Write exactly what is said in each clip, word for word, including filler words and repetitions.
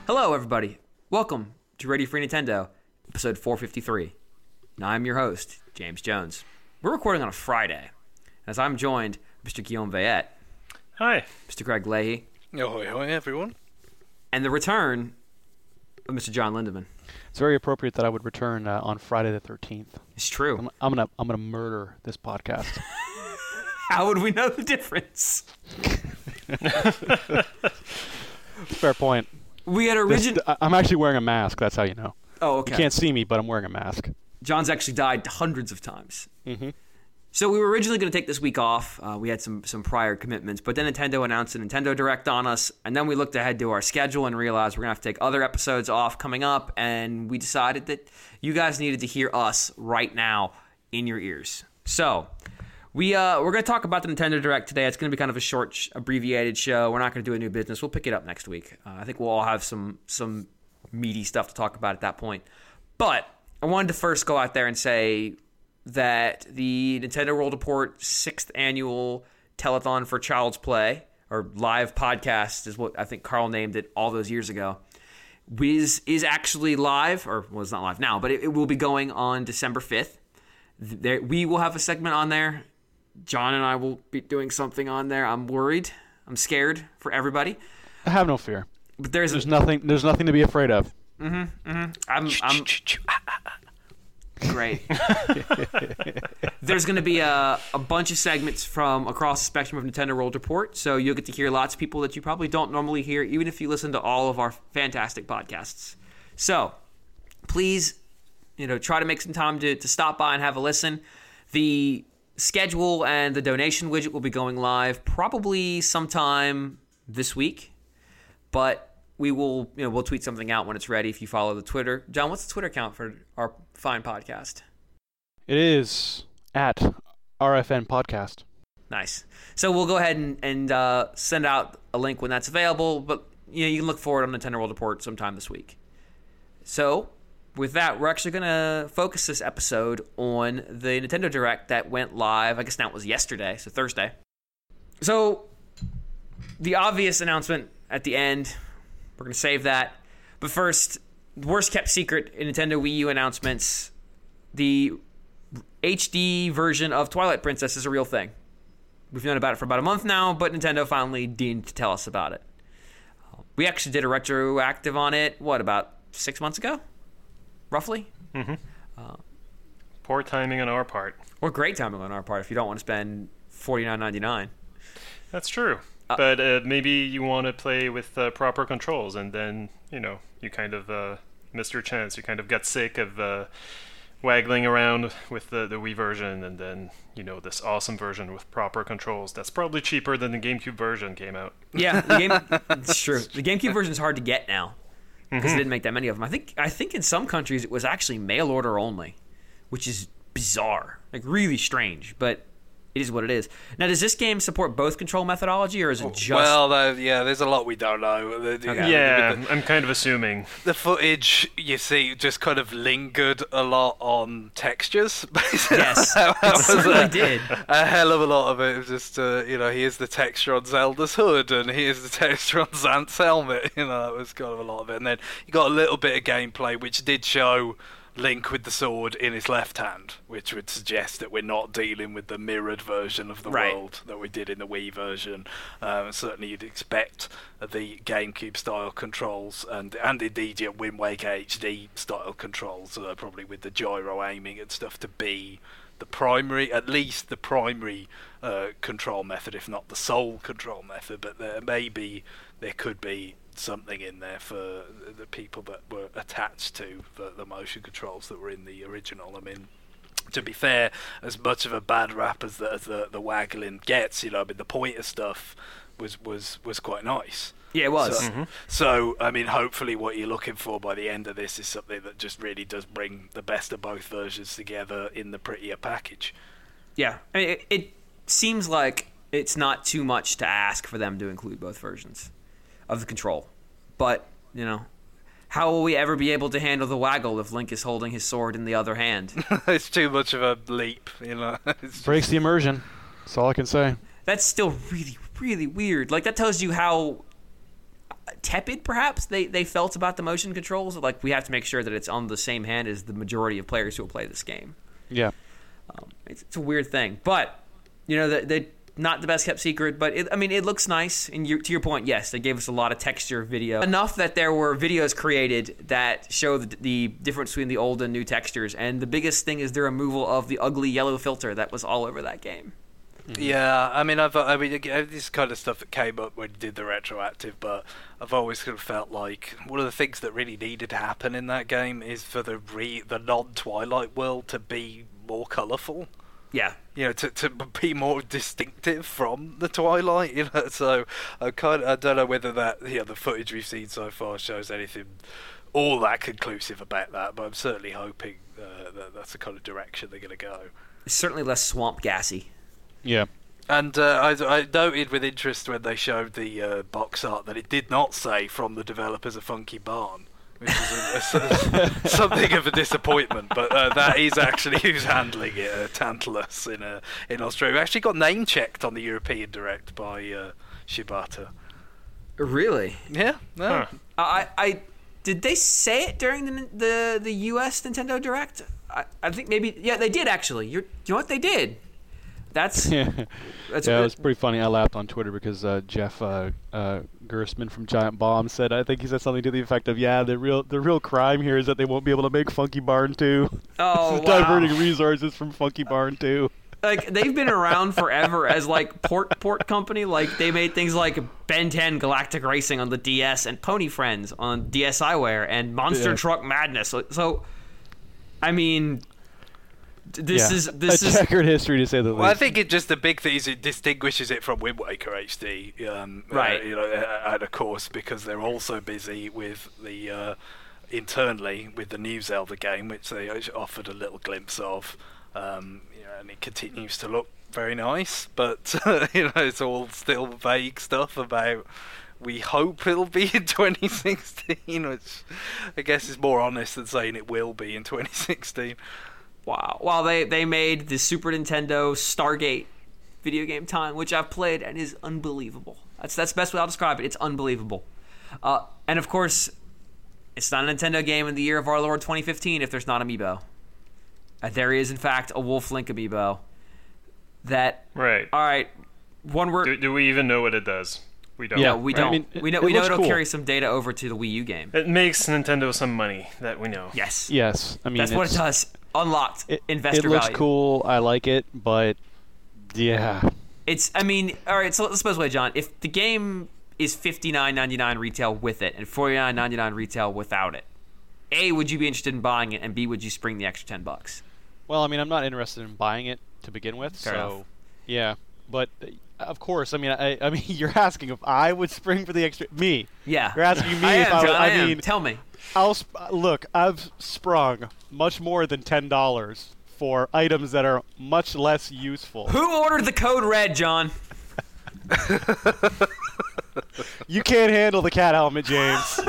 Hello, everybody. Welcome to Ready Free Nintendo, episode four fifty-three. And I'm your host, James Jones. We're recording on a Friday, as I'm joined by Mister Guillaume Vayette. Hi. Mister Greg Leahy. Ahoy, ahoy, everyone. And the return of Mister John Lindemann. It's very appropriate that I would return uh, on Friday the thirteenth. It's true. I'm, I'm gonna I'm gonna murder this podcast. How would we know the difference? Fair point. We had original. I'm actually wearing a mask. That's how you know. Oh, okay. You can't see me, but I'm wearing a mask. John's actually died hundreds of times. Mm-hmm. So we were originally going to take this week off. Uh, we had some some prior commitments, but then Nintendo announced a Nintendo Direct on us, and then we looked ahead to our schedule and realized we're going to have to take other episodes off coming up, and we decided that you guys needed to hear us right now in your ears. So we, uh, we're going to talk about the Nintendo Direct today. It's going to be kind of a short, sh- abbreviated show. We're not going to do a new business. We'll pick it up next week. Uh, I think we'll all have some some meaty stuff to talk about at that point. But I wanted to first go out there and say that the Nintendo World Report sixth annual telethon for Child's Play, or live podcast is what I think Carl named it all those years ago, is, is actually live, or well, it's not live now, but it, it will be going on December fifth. There, we will have a segment on there. John and I will be doing something on there. I'm worried. I'm scared for everybody. I have no fear. But there's There's a, nothing. There's nothing to be afraid of. Mm-hmm, mm-hmm. I'm, I'm great. There's going to be a, a bunch of segments from across the spectrum of Nintendo World Report, so you'll get to hear lots of people that you probably don't normally hear, even if you listen to all of our fantastic podcasts. So please, you know, try to make some time to, to stop by and have a listen. The schedule and the donation widget will be going live probably sometime this week, but we will, you know, we'll tweet something out when it's ready if you follow the Twitter. John, what's the Twitter account for our fine podcast? It is at R F N Podcast. Nice. So we'll go ahead and, and uh, send out a link when that's available, but you know, you can look for it on the Nintendo World Report sometime this week. So with that, we're actually going to focus this episode on the Nintendo Direct that went live. I guess now it was yesterday, so Thursday. So the obvious announcement at the end, we're going to save that. But first, worst kept secret in Nintendo Wii U announcements, the H D version of Twilight Princess is a real thing. We've known about it for about a month now, but Nintendo finally deigned to tell us about it. We actually did a retroactive on it, what, about six months ago? Roughly? Mm-hmm. Uh, Poor timing on our part. or great timing on our part if you don't want to spend forty-nine ninety-nine. That's true. Uh, but uh, maybe you want to play with uh, proper controls, and then, you know, you kind of uh, missed your chance. You kind of got sick of uh, waggling around with the, the Wii version, and then, you know, this awesome version with proper controls. That's probably cheaper than the GameCube version came out. Yeah, the game, it's true. The GameCube version is hard to get now because Mm-hmm. they didn't make that many of them. I think I think in some countries it was actually mail order only, which is bizarre, like really strange, but it is what it is. Now, does this game support both control methodology, or is it just... Well, uh, yeah, there's a lot we don't know. The, the, Okay. Yeah, the, I'm kind of assuming. the footage, you see, just kind of lingered a lot on textures. Yes, That it was certainly a, did. a hell of a lot of it was just, uh, you know, here's the texture on Zelda's hood, and here's the texture on Zant's helmet. You know, that was kind of a lot of it. And then you got a little bit of gameplay, which did show Link with the sword in his left hand, which would suggest that we're not dealing with the mirrored version of the Right. world that we did in the Wii version. Um, certainly you'd expect the GameCube style controls and and indeed your Wind Waker H D style controls, uh, probably with the gyro aiming and stuff, to be the primary, at least the primary uh, control method, if not the sole control method. But there maybe there could be something in there for the people that were attached to the, the motion controls that were in the original. I mean, to be fair, as much of a bad rap as the, as the, the waggling gets, you know, I mean, the pointer stuff was, was, was quite nice. Yeah, it was. So, Mm-hmm. so, I mean, hopefully what you're looking for by the end of this is something that just really does bring the best of both versions together in the prettier package. Yeah, I mean, it, it seems like it's not too much to ask for them to include both versions of the control. But, you know, how will we ever be able to handle the waggle if Link is holding his sword in the other hand? It's too much of a leap, you know. It's Breaks the immersion. That's all I can say. That's still really, really weird. Like, that tells you how tepid, perhaps, they, they felt about the motion controls. Like, we have to make sure that it's on the same hand as the majority of players who will play this game. Yeah. Um, it's, it's a weird thing. But, you know, they, they not the best kept secret, but, it, I mean, it looks nice. And you, to your point, yes, they gave us a lot of texture video. Enough that there were videos created that show the, the difference between the old and new textures. And the biggest thing is the removal of the ugly yellow filter that was all over that game. Yeah, I mean, I've, I mean, again, this kind of stuff that came up when you did the retroactive, but I've always sort of felt like one of the things that really needed to happen in that game is for the re, the non-Twilight world to be more colourful. Yeah. You know, to to be more distinctive from the Twilight. You know, so I kind of, I don't know whether that, you know, the footage we've seen so far shows anything all that conclusive about that, but I'm certainly hoping uh, that that's the kind of direction they're going to go. It's certainly less swamp gassy. Yeah. And uh, I, I noted with interest when they showed the uh, box art that it did not say from the developers of Funky Barn, which is a, a, a, something of a disappointment. But uh, that is actually who's handling it, uh, Tantalus in uh, in Australia. We actually got name checked on the European Direct by uh, Shibata. Really? Yeah. No. Huh. I, I did they say it during the the, the U S Nintendo Direct? I, I think maybe yeah they did actually. You're, you know what they did? That's Yeah, that's yeah, good. it was pretty funny. I laughed on Twitter because uh, Jeff uh, uh, Gerstmann from Giant Bomb said, I think he said something to the effect of, "Yeah, the real the real crime here is that they won't be able to make Funky Barn two. Oh, This is wow. diverting resources from Funky Barn two." Like they've been around forever as like port port company. Like they made things like Ben ten Galactic Racing on the D S and Pony Friends on D S iWare and Monster Yeah. Truck Madness. So, so I mean, this Yeah. is this a is checkered history to say the least. Well, I think it just the big thing is it distinguishes it from Wind Waker H D, um, Right. Uh, you know, uh, and of course because they're also busy with the uh, internally with the new Zelda game, which they offered a little glimpse of, um, you know, and it continues to look very nice, but you know, it's all still vague stuff about. We hope it'll be in twenty sixteen, which I guess is more honest than saying it will be in twenty sixteen. wow. Well, they they made the Super Nintendo Stargate video game time, which I've played and is unbelievable. That's that's the best way I'll describe it. It's unbelievable. Uh, and of course, it's not a Nintendo game in the year of our Lord twenty fifteen if there's not Amiibo. Uh, there is in fact a Wolf Link Amiibo. That Right. all right. One word. Do, do we even know what it does? We don't. No, we right. I don't. mean, it- we know it we know looks it'll cool. carry some data over to the Wii U game. It makes Nintendo some money, that we know. Yes. Yes, I mean That's what it it's- does. Unlocked It, investor it looks value. cool. I like it, but yeah, It's. I mean, all right. So let's put it this way, John. If the game is fifty-nine ninety-nine retail with it and forty-nine ninety-nine retail without it, A, would you be interested in buying it, and B, would you spring the extra ten bucks? well, I mean, I'm not interested in buying it to begin with, Fair so enough. yeah. But uh, of course, I mean, I, I mean, you're asking if I would spring for the extra. Me, Yeah. you're asking me I if am, I would. John, I, I am. mean, Tell me. I'll sp- look. I've sprung much more than ten dollars for items that are much less useful. Who ordered the code red, John? You can't handle the cat helmet, James.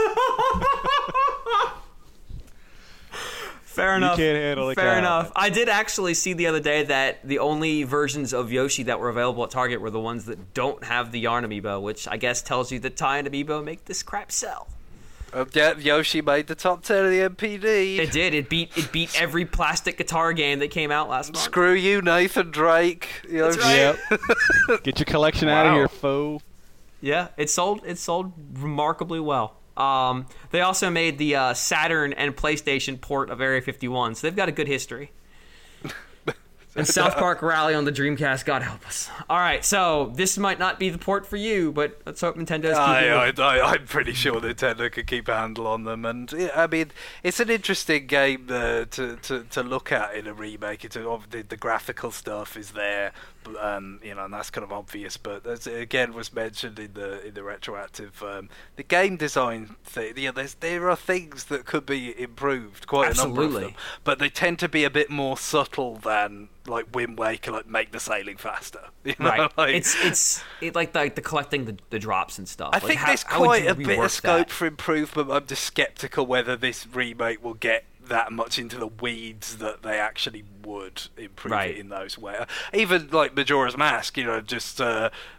Fair enough. can't handle the Fair cat enough. helmet. I did actually see the other day that the only versions of Yoshi that were available at Target were the ones that don't have the yarn amiibo, which I guess tells you that tie and amiibo make this crap sell. Uh, yeah, Yoshi made the top ten of the M P D. It did. It beat it beat every plastic guitar game that came out last month. Screw you, Nathan Drake. Yoshi. right. Yep. Get your collection out of Wow. here, foe. Yeah, it sold. It sold remarkably well. Um, they also made the uh, Saturn and PlayStation port of Area fifty-one, so they've got a good history. And South Park Rally on the Dreamcast, God help us. All right, so this might not be the port for you, but let's hope Nintendo's I, keeping I, I, I'm pretty sure Nintendo could keep a handle on them, and yeah, I mean, it's an interesting game uh, to, to to look at in a remake. It's uh, the, the graphical stuff is there, um, you know, and that's kind of obvious. But as it again was mentioned in the in the retroactive, um, the game design thing. You know, there's, there are things that could be improved, quite a number of Absolutely. them, but they tend to be a bit more subtle than like Wind Waker, like make the sailing faster. You know? right. Like, It's it's it, like the, the collecting the, the drops and stuff. I Like, think how- there's how would quite you a bit rework of scope that? for improvement. I'm just skeptical whether this remake will get that much into the weeds that they actually would improve Right. it in those ways. Even like Majora's Mask, you know, just uh,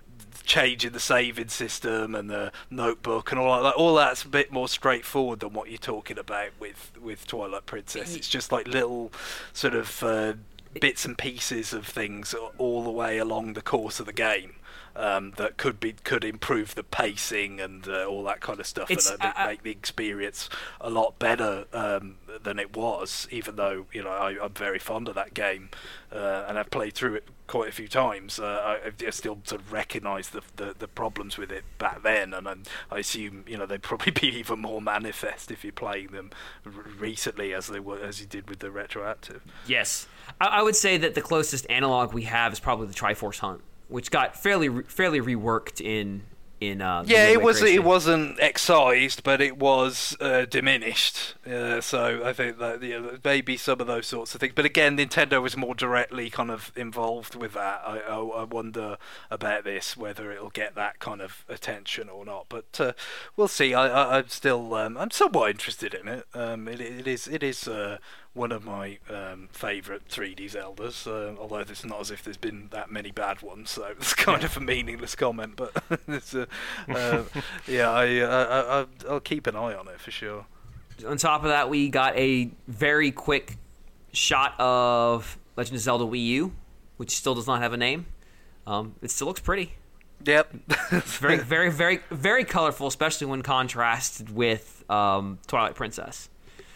changing the saving system and the notebook and all that. All that's a bit more straightforward than what you're talking about with, with Twilight Princess. It's just like little sort of uh, bits and pieces of things all the way along the course of the game. Um, that could be could improve the pacing and uh, all that kind of stuff, It's, and uh, uh, make the experience a lot better um, than it was. Even though you know I, I'm very fond of that game, uh, and I've played through it quite a few times, uh, I, I still sort of recognise the, the the problems with it back then, and I'm, I assume you know they'd probably be even more manifest if you're playing them r- recently as they were as you did with the retroactive. Yes, I, I would say that the closest analog we have is probably the Triforce Hunt, which got fairly fairly reworked in in uh, yeah, Wind it was Waker it wasn't excised, but it was uh, diminished. Uh, so I think that you know, maybe some of those sorts of things. But again, Nintendo was more directly kind of involved with that. I, I, I wonder about this, whether it'll get that kind of attention or not. But uh, we'll see. I, I, I'm still um, I'm somewhat interested in it. Um, it, it is it is. Uh, one of my um, favourite three D Zeldas, uh, although it's not as if there's been that many bad ones, so it's kind yeah. of a meaningless comment, but it's, uh, uh, yeah, I, I, I, I'll keep an eye on it for sure. On top of that, we got a very quick shot of Legend of Zelda Wii U, which still does not have a name. Um, it still looks pretty. Yep. It's very, very, very, very colorful, especially when contrasted with um, Twilight Princess.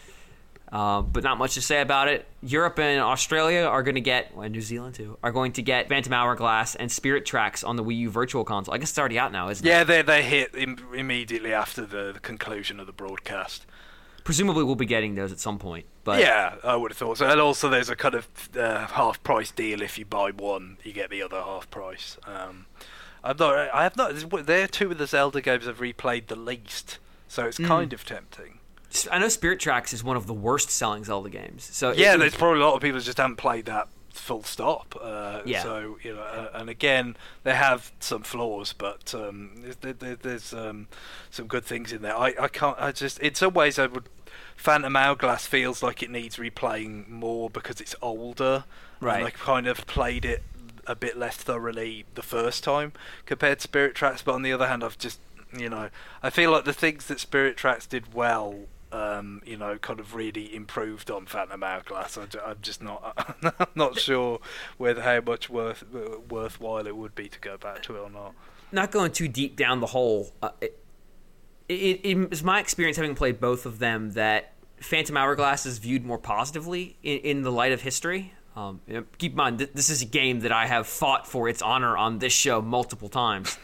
Uh, but not much to say about it. Europe and Australia are going to get, and New Zealand too, are going to get Phantom Hourglass and Spirit Tracks on the Wii U Virtual Console. I guess it's already out now, isn't yeah, it? Yeah, they they hit Im- immediately after the, the conclusion of the broadcast. Presumably we'll be getting those at some point. But yeah, I would have thought so. And also there's a kind of uh, half-price deal. If you buy one, you get the other half price. Um, I'm not, I have not, they're two of the Zelda games I've replayed the least, so it's mm. kind of tempting. I know Spirit Tracks is one of the worst selling Zelda games. So yeah, it, there's probably a lot of people who just haven't played that full stop. Uh, yeah. So you know, uh, and again, they have some flaws, but um, there, there, there's um, some good things in there. I, I can't. I just in some ways I would. Phantom Hourglass feels like it needs replaying more because it's older. Right. And I kind of played it a bit less thoroughly the first time compared to Spirit Tracks. But on the other hand, I've just you know, I feel like the things that Spirit Tracks did well. Um, you know, kind of really improved on Phantom Hourglass. I, I'm just not, I'm not sure whether how much worth worthwhile it would be to go back to it or not. Not going too deep down the hole. Uh, it, it, it is my experience having played both of them that Phantom Hourglass is viewed more positively in, in the light of history. Um, you know, keep in mind, th- this is a game that I have fought for its honor on this show multiple times.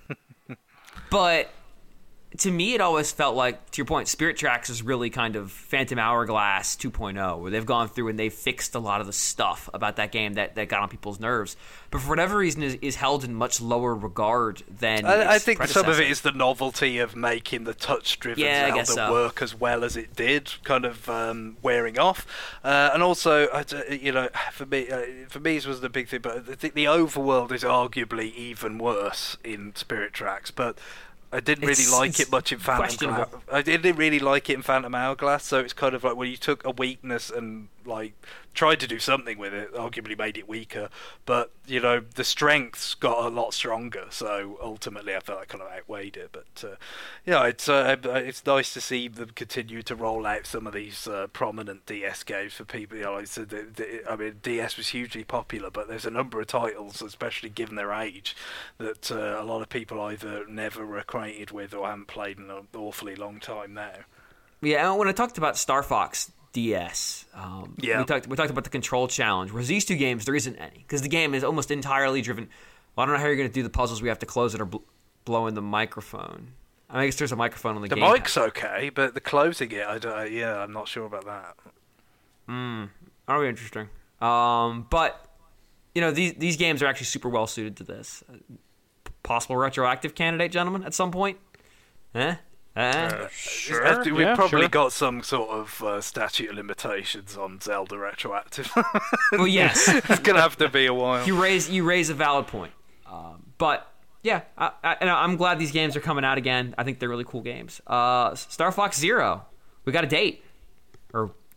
But to me, it always felt like, to your point, Spirit Tracks is really kind of Phantom Hourglass two point oh, where they've gone through and they've fixed a lot of the stuff about that game that, that got on people's nerves. But for whatever reason, is, is held in much lower regard than I, its I think predecessor. some of it is the novelty of making the touch-driven yeah, Zelda so. work as well as it did, kind of um, wearing off. Uh, and also, you know, for me, uh, for me, this was the big thing. But I think the overworld is arguably even worse in Spirit Tracks, but. I didn't really it's, like it's it much in Phantom Hourglass. I didn't really like it in Phantom Hourglass, so it's kind of like, well, you took a weakness and, like, tried to do something with it, arguably made it weaker, but, you know, the strengths got a lot stronger, so ultimately I felt I kind of outweighed it, but, uh, you know, it's, uh, it's nice to see them continue to roll out some of these uh, prominent D S games for people, you know, like, so the, the, I mean, D S was hugely popular, but there's a number of titles, especially given their age, that uh, a lot of people either never were acquainted with or haven't played in an awfully long time now. Yeah, and when I talked about Star Fox D S, um, yeah. we talked we talked about the control challenge. Whereas these two games, there isn't any because the game is almost entirely driven. Well, I don't know how you're going to do the puzzles. We have to close it or bl- blow in the microphone. I guess there's a microphone on the, the game. The mic's pad. Okay, but the closing it, I don't, yeah, I'm not sure about that. Hmm, that'll be interesting. Um, but you know, these these games are actually super well suited to this. Possible retroactive candidate, gentlemen, at some point. Eh? Uh, uh, sure. We've yeah, probably sure. got some sort of uh, statute of limitations on Zelda retroactive. Well, yes, it's gonna have to be a while. You raise you raise a valid point, um, but yeah, I, I, and I'm glad these games are coming out again. I think they're really cool games. Uh, Star Fox Zero, we got a date, or mm-hmm.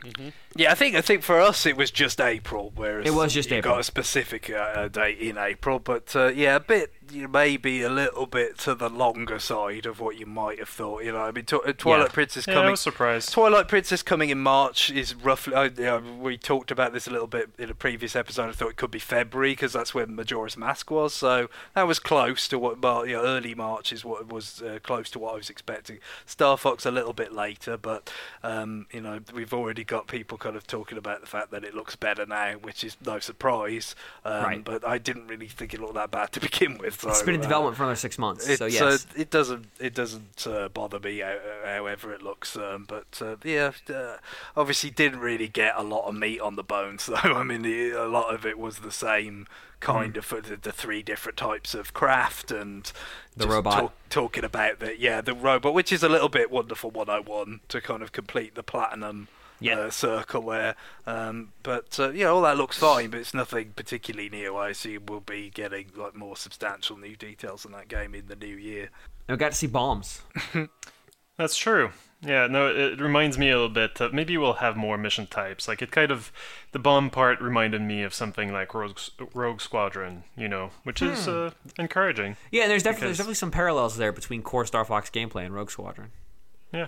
Yeah, I think I think for us it was just April, whereas It was just you April. got a specific uh, date in April. But uh, yeah, a bit, you know, maybe a little bit to the longer side of what you might have thought. You know, I mean, Tw- Twilight Yeah. Princess Yeah, coming. I was surprised. Twilight Princess coming in March is roughly. Uh, yeah, we talked about this a little bit in a previous episode. I thought it could be February because that's when Majora's Mask was. So that was close to what. Well, you know, early March is what was uh, close to what I was expecting. Star Fox a little bit later, but um, you know, we've already got people kind of talking about the fact that it looks better now, which is no surprise. Um, Right. But I didn't really think it looked that bad to begin with. So, It's been in uh, development for another six months, it, so yes. uh, it doesn't it doesn't uh, bother me uh, however it looks, um, but uh, yeah, uh, obviously didn't really get a lot of meat on the bones though. I mean, the, a lot of it was the same kind Mm. of for the, the three different types of craft and The just robot. talk, talking about that. Yeah, the robot, which is a little bit Wonderful one oh one to kind of complete the platinum. Yeah. Uh, circle there, um, but uh, yeah, all that looks fine, but it's nothing particularly new. I assume we'll be getting like more substantial new details on that game in the new year. And we got to see bombs. That's true. Yeah, no, it reminds me a little bit. Uh, maybe we'll have more mission types. Like it kind of, the bomb part reminded me of something like Rogue, Rogue Squadron, you know, which is uh, encouraging. Yeah, and there's definitely there's Because- definitely some parallels there between core Star Fox gameplay and Rogue Squadron. Yeah.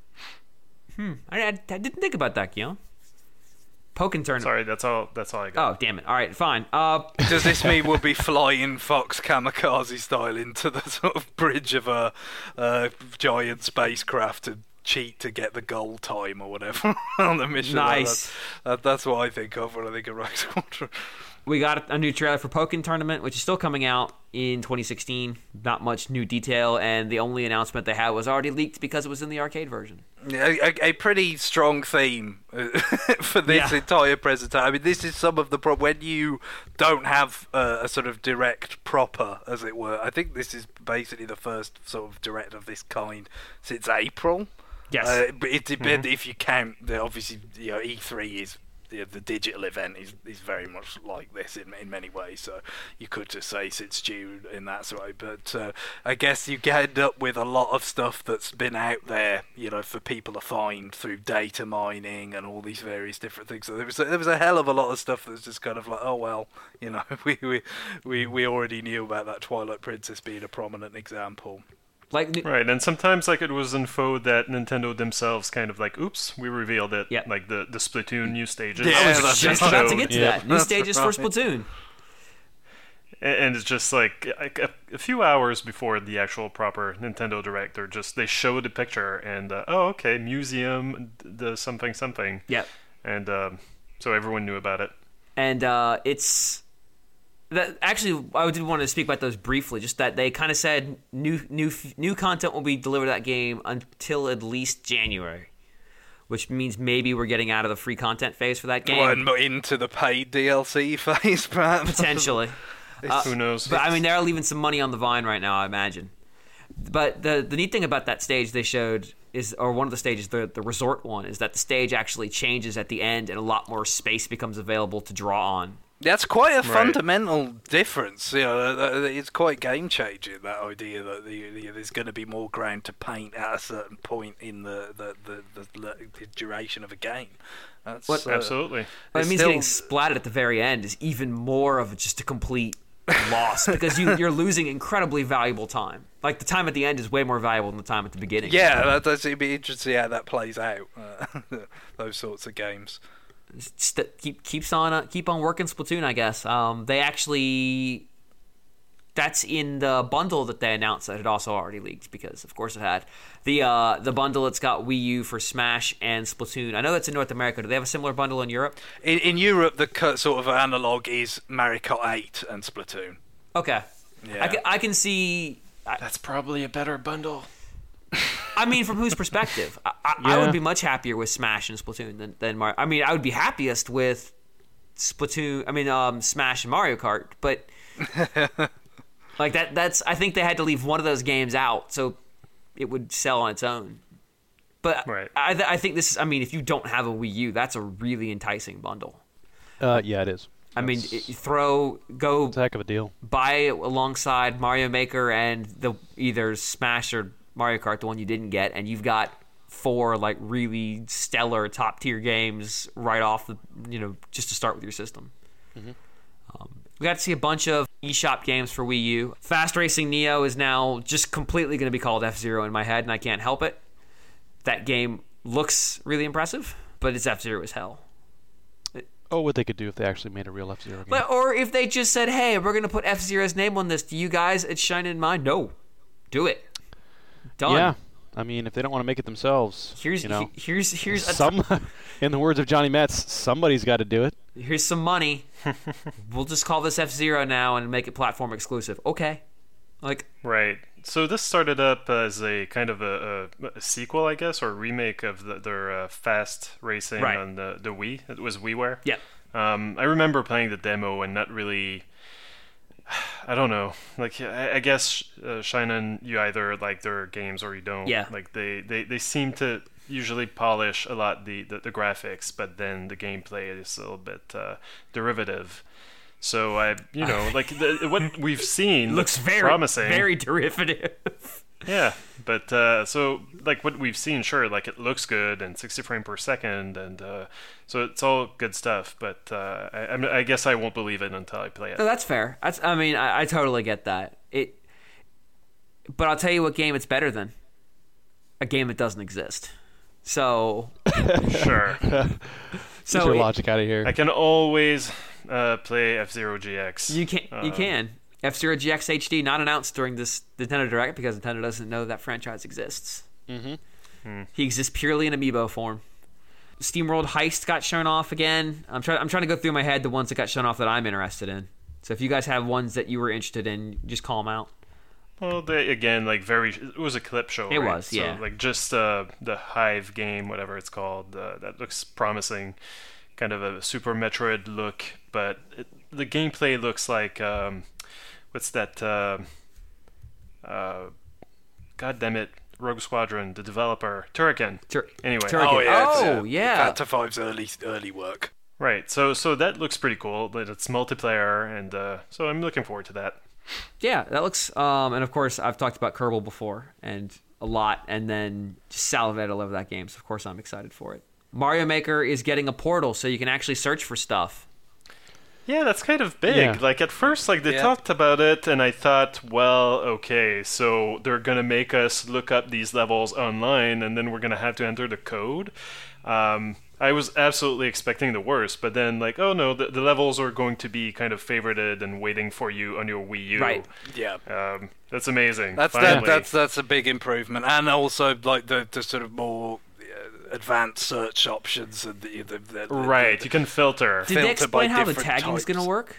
Hmm. I, I, I didn't think about that, Guillaume. Pokken tournament. Sorry, that's all. That's all I got. Oh, damn it. All right, fine. Uh, Does this mean we'll be flying Fox kamikaze style into the sort of bridge of a, a giant spacecraft to cheat to get the goal time or whatever on the mission? Nice. That, that, that's what I think of when I think of Rogue Squadron. we got a new trailer for Pokken Tournament, which is still coming out in twenty sixteen. Not much new detail, and the only announcement they had was already leaked because it was in the arcade version. Yeah, a, a pretty strong theme uh, for this Yeah. entire presentation. I mean, this is some of the problem when you don't have uh, a sort of direct proper, as it were. I think this is basically the first sort of direct of this kind since April. Yes. Uh, but it depends if you count. The, obviously, you know, E three is the, the digital event is, is very much like this in in many ways. So you could just say since June in that sort of way. But uh, I guess you end up with a lot of stuff that's been out there, you know, for people to find through data mining and all these various different things. So there was a, there was a hell of a lot of stuff that's just kind of like, oh well, you know, we we we, we already knew about that Twilight Princess being a prominent example. Like, Right, and sometimes like it was info that Nintendo themselves kind of like, oops, we revealed it. Yeah. Like the, the Splatoon new stages. Yeah, I was that's just right. about to get to Yeah. that. New stages for Splatoon. A- And it's just like a, a, a few hours before the actual proper Nintendo Direct, they're just they showed a picture and uh, oh okay, museum, the something something, Yep. and um, so everyone knew about it. And uh, it's that actually I did want to speak about those briefly. Just that they kind of said new new new content will be delivered to that game until at least January, which means maybe we're getting out of the free content phase for that game. Well, and into the paid D L C phase, perhaps. Potentially. Uh, Who knows? But I mean, they're leaving some money on the vine right now, I imagine. But the the neat thing about that stage they showed is, or one of the stages, the the resort one, is that the stage actually changes at the end, and a lot more space becomes available to draw on. That's quite a fundamental difference. You know, uh, it's quite game changing, that idea that the, the, there's going to be more ground to paint at a certain point in the the, the, the, the duration of a game. That's, What- uh, Absolutely. But it It's means still- getting splatted at the very end is even more of just a complete loss because you, you're losing incredibly valuable time. Like the time at the end is way more valuable than the time at the beginning. Yeah, that, that's, it'd be interesting how that plays out. Uh, those sorts of games. St- keep keeps on uh, keep on working Splatoon, I guess. Um, they actually that's in the bundle that they announced that had also already leaked because of course it had the uh, the bundle that's got Wii U for Smash and Splatoon. I know that's in North America. Do they have a similar bundle in Europe? In, in Europe, the cu- sort of analog is Mario Kart eight and Splatoon. Okay, Yeah. I, can, I can see. I, That's probably a better bundle. I mean, from whose perspective? I, I, I Yeah. would be much happier with Smash and Splatoon than, than Mario. I mean, I would be happiest with Splatoon. I mean, um, Smash and Mario Kart, but like that. That's. I think they had to leave one of those games out so it would sell on its own. But Right. I, I think this is. I mean, if you don't have a Wii U, that's a really enticing bundle. Uh, yeah, it is. I mean, It's- it, you throw go it's a heck of a deal. buy it alongside Mario Maker and the either Smash or Mario Kart, the one you didn't get, and you've got four like really stellar top tier games right off the you know just to start with your system. Mm-hmm. Um, we got to see a bunch of eShop games for Wii U. Fast Racing Neo is now just completely going to be called F-Zero in my head, and I can't help it. That game looks really impressive, but it's F-Zero as hell. It, oh, what they could do if they actually made a real F-Zero game. But, or if they just said, hey, we're going to put F-Zero's name on this. Do you guys at Shine in mind? No. Do it. Done. Yeah. I mean, if they don't want to make it themselves, here's you know, he, here's here's a some. In the words of Johnny Metz, somebody's got to do it. Here's some money. We'll just call this F-Zero now and make it platform exclusive. Okay, like right. So this started up as a kind of a, a, a sequel, I guess, or a remake of the, their uh, Fast Racing right. on the the Wii. It was WiiWare. Yeah. Um, I remember playing the demo and not really. I don't know. Like, I, I guess uh, Shinen, you either like their games or you don't. Yeah. Like, they, they, they seem to usually polish a lot the, the, the graphics, but then the gameplay is a little bit uh, derivative. So, I, you know, like, the, what we've seen looks very, promising. very derivative. Yeah, but, uh, so, like, what we've seen, sure, like, it looks good and sixty frames per second, and uh, so it's all good stuff, but uh, I, I guess I won't believe it until I play it. No, that's fair. That's, I mean, I, I totally get that. It, but I'll tell you what game it's better than. A game that doesn't exist. So... Sure. So Get your it, logic out of here. I can always uh, play F-Zero G X. You can, uh, you can. F-Zero G X H D not announced during this Nintendo Direct because Nintendo doesn't know that franchise exists. Mm-hmm. Hmm. He exists purely in amiibo form. SteamWorld Heist got shown off again. I'm trying. I'm trying to go through my head the ones that got shown off that I'm interested in. So if you guys have ones that you were interested in, just call them out. Well, they again, like very. It was a clip show. It right? was, yeah. So, like just uh, the Hive game, whatever it's called, uh, that looks promising. Kind of a Super Metroid look, but it, the gameplay looks like um, what's that? Uh, uh, God damn it! Rogue Squadron, the developer, Turrican. Tur- anyway, Turrican. Oh yeah, it's, Oh, uh, yeah. Factor Five's early early work. right. So so that looks pretty cool. But it's multiplayer, and uh, so I'm looking forward to that. Yeah, that looks. Um, and of course, I've talked about Kerbal before and a lot, and then just salivated all over that game. So of course, I'm excited for it. Mario Maker is getting a portal, so you can actually search for stuff. Yeah, that's kind of big. Yeah. Like at first, like they Yeah. talked about it, and I thought, well, okay, so they're gonna make us look up these levels online, and then we're gonna have to enter the code. Um, I was absolutely expecting the worst, but then like, oh no, the, the levels are going to be kind of favorited and waiting for you on your Wii U. Right. Yeah. Um, that's amazing. That's that, Finally. that's that's a big improvement, and also like the, the sort of more uh, advanced search options and the, the, the, the right. the- You can filter. Did they filter by explain how the different tagging's going to types. work?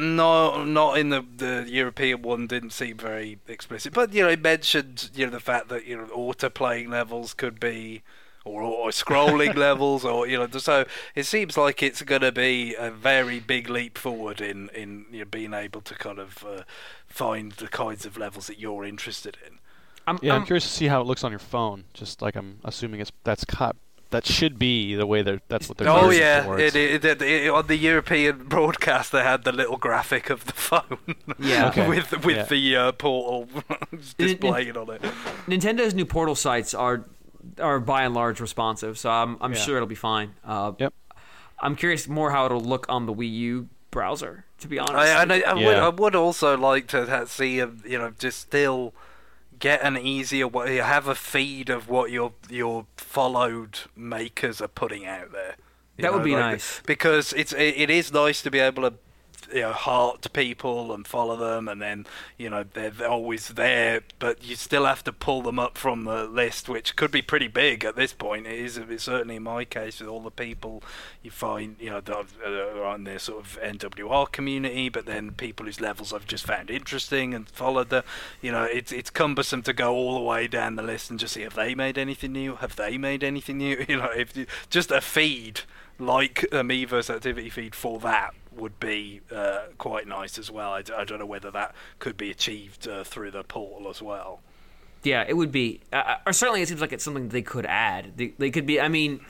No, not in the the European one. Didn't seem very explicit, but you know, it mentioned you know the fact that you know auto playing levels could be. Or, or scrolling levels, or you know, so it seems like it's going to be a very big leap forward in in you know, being able to kind of uh, find the kinds of levels that you're interested in. I'm, Yeah, I'm I'm- curious to see how it looks on your phone. Just like I'm assuming it's that's caught. That should be the way that that's what they're. Oh gearing yeah, towards. it, it, it, it, on the European broadcast they had the little graphic of the phone. Yeah. Okay. with with Yeah. the uh, portal displaying on it. Nintendo new portal sites are are by and large responsive, so I'm I'm Yeah. sure it'll be fine. Uh, Yep. I'm curious more how it'll look on the Wii U browser. To be honest, I, and I, I, would, Yeah. I would also like to ha- see, a, you know, just still get an easier way, have a feed of what your your followed makers are putting out there. You That would know, be like, nice. because it's it, it is nice to be able to, you know, heart people and follow them, and then you know they're, they're always there, but you still have to pull them up from the list, which could be pretty big at this point. It is it's certainly in my case with all the people you find, you know, that are on their sort of N W R community, but then people whose levels I've just found interesting and followed them. You know, it's it's cumbersome to go all the way down the list and just see have they made anything new, have they made anything new. You know, if you, just a feed like Amiibo's activity feed for that would be uh, quite nice as well. I, d- I don't know whether that could be achieved uh, through the portal as well. Yeah, it would be. Uh, or certainly, it seems like it's something they could add. They, they could be. I mean,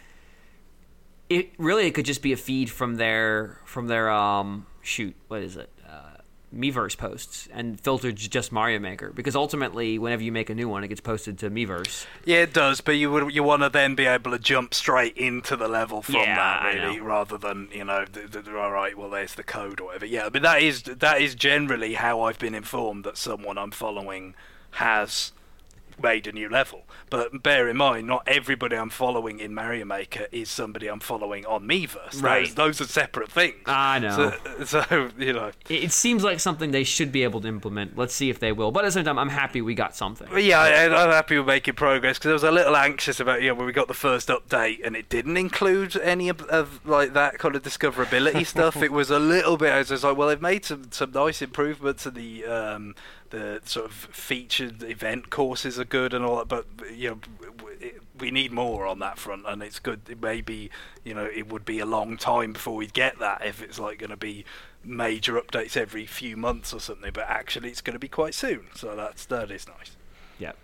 it really it could just be a feed from their from their um shoot. What is it? Uh, Miiverse posts and filtered just Mario Maker, because ultimately whenever you make a new one it gets posted to Miiverse. Yeah, it does, but you would you want to then be able to jump straight into the level from Yeah, that, I really, know. rather than, you know, th- th- all right, well, there's the code or whatever. Yeah, but that is that is generally how I've been informed that someone I'm following has made a new level. But bear in mind, not everybody I'm following in Mario Maker is somebody I'm following on Miiverse. Right. Those, those are separate things. I know. So, so you know. It, it seems like something they should be able to implement. Let's see if they will. But at the same time, I'm happy we got something. But yeah, I, I'm happy we're making progress, because I was a little anxious about, you know, when we got the first update and it didn't include any of, of like that kind of discoverability stuff. It was a little bit, I was just like, well, they've made some, some nice improvements, and the um, the sort of featured event courses are good and all that, but you know, we need more on that front, and it's good. It may be, you know, it would be a long time before we get that if it's like going to be major updates every few months or something, but actually it's going to be quite soon, so that's that is nice. Yeah.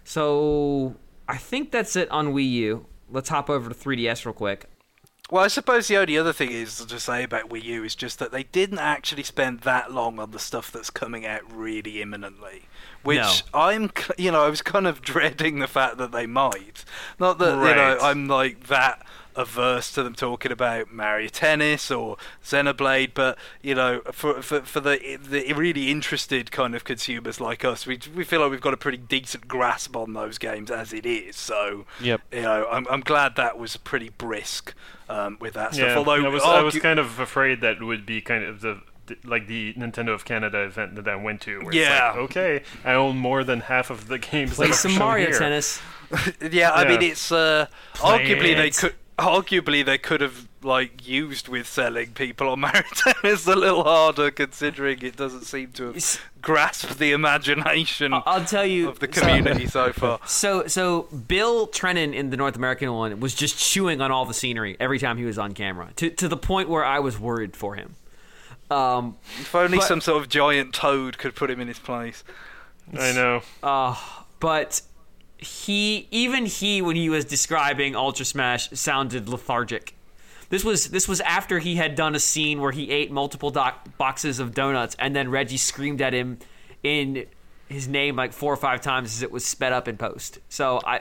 So I think that's it on Wii U. Let's hop over to three D S real quick. Well, I suppose the only other thing is to say about Wii U is just that they didn't actually spend that long on the stuff that's coming out really imminently. Which No. I'm, c- you know, I was kind of dreading the fact that they might. Not that, you know, Right. I'm like that averse to them talking about Mario Tennis or Xenoblade, but, you know, for for, for the the really interested kind of consumers like us, we we feel like we've got a pretty decent grasp on those games as it is. So, Yep. you know, I'm I'm glad that was pretty brisk um, with that stuff. Yeah, Although I was I was argu- kind of afraid that would be kind of the the- like the Nintendo of Canada event that I went to. Where Yeah. It's like, okay, I own more than half of the games. Play that are some shown Mario here. Tennis. yeah, I Yeah. mean, it's uh, Play arguably they it. could arguably they could have like used with selling people on Mario Tennis a little harder, considering it doesn't seem to It's- have grasped the imagination I- I'll tell you. of the so- community so far. So, so Bill Trennan in the North American one was just chewing on all the scenery every time he was on camera, to to the point where I was worried for him. Um, If only but- some sort of giant toad could put him in his place. I know. uh, but he, even he, when he was describing Ultra Smash, sounded lethargic. This was this was after he had done a scene where he ate multiple doc- boxes of donuts, and then Reggie screamed at him in his name like four or five times as it was sped up in post. So I.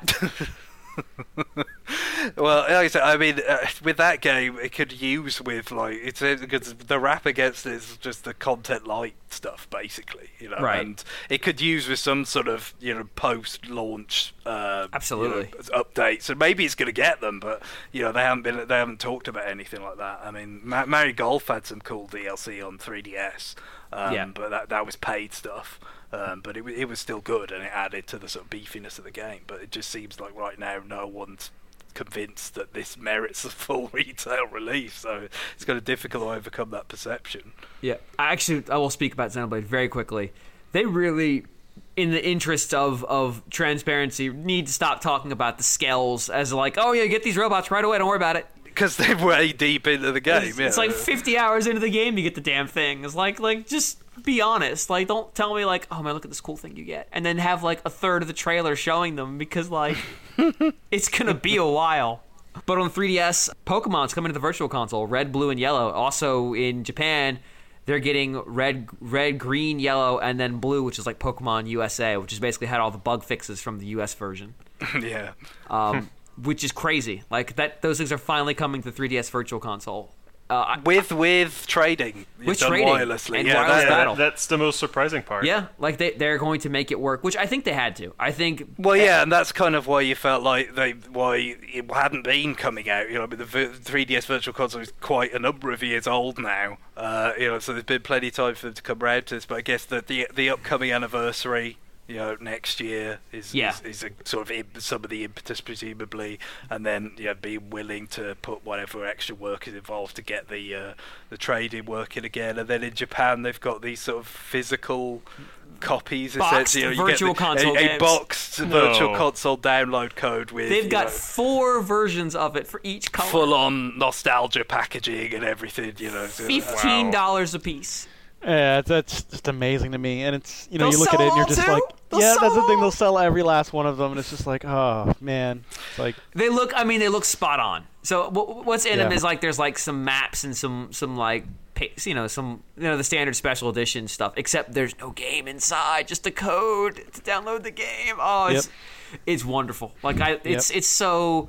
Well, like I said, I mean, uh, with that game, it could use with like it's because the rap against it is just the content light stuff, basically, you know, Right. and it could use with some sort of you know post-launch uh, Absolutely. you know, update. So maybe it's going to get them, but you know they haven't been they haven't talked about anything like that. I mean, Ma- Mario Golf had some cool D L C on three D S, um, Yeah. but that that was paid stuff. Um, but it, wa- it was still good, and it added to the sort of beefiness of the game. But it just seems like right now no one's convinced that this merits a full retail release, so it's kind of difficult to overcome that perception. Yeah, I actually I will speak about Xenoblade very quickly. They really, in the interest of, of transparency, need to stop talking about the scales as like, oh yeah, get these robots right away, don't worry about it. Because they're way deep into the game. It's, yeah. it's like fifty hours into the game you get the damn thing. It's like like just be honest. Like don't tell me like, oh man, look at this cool thing you get, and then have like a third of the trailer showing them, because like it's gonna be a while. But on three D S, Pokemon's coming to the Virtual Console, red, blue, and yellow. Also in Japan, they're getting red, red, green, yellow, and then blue, which is like Pokemon U S A, which has basically had all the bug fixes from the U S version. yeah. Um, which is crazy. Like that, those things are finally coming to three D S Virtual Console. Uh, I- With with trading, With done trading wirelessly. and yeah, wireless that- Yeah, battle. that, that's the most surprising part. yeah, like they they're going to make it work, which I think they had to. I think. Well, yeah, and that's kind of why you felt like they why it hadn't been coming out. You know, but the v- three D S Virtual Console is quite a number of years old now. Uh, you know, so there's been plenty of time for them to come round to this. But I guess that the the upcoming anniversary, you know, next year is Yeah. is, is a sort of imp- some of the impetus presumably, and then yeah, be willing to put whatever extra work is involved to get the uh, the trading working again. And then in Japan, they've got these sort of physical copies, Boxed essentially. You know, you virtual get the, console a, a games. boxed No. virtual console download code with They've you got know, four versions of it for each color. full-on nostalgia packaging and everything. You know, so- Fifteen Wow. dollars a piece. Yeah, that's just amazing to me. And it's, you know, They'll you look at sell it and you're all just too? like, They'll yeah, sell that's the thing. all. They'll sell every last one of them. And it's just like, oh, man. It's like, They look. I mean, they look spot on. So w- what's in them Yeah. is like there's like some maps and some some like you know, some you know the standard special edition stuff. Except there's no game inside, just a code to download the game. Oh, it's yep. it's wonderful. Like I, it's yep. it's so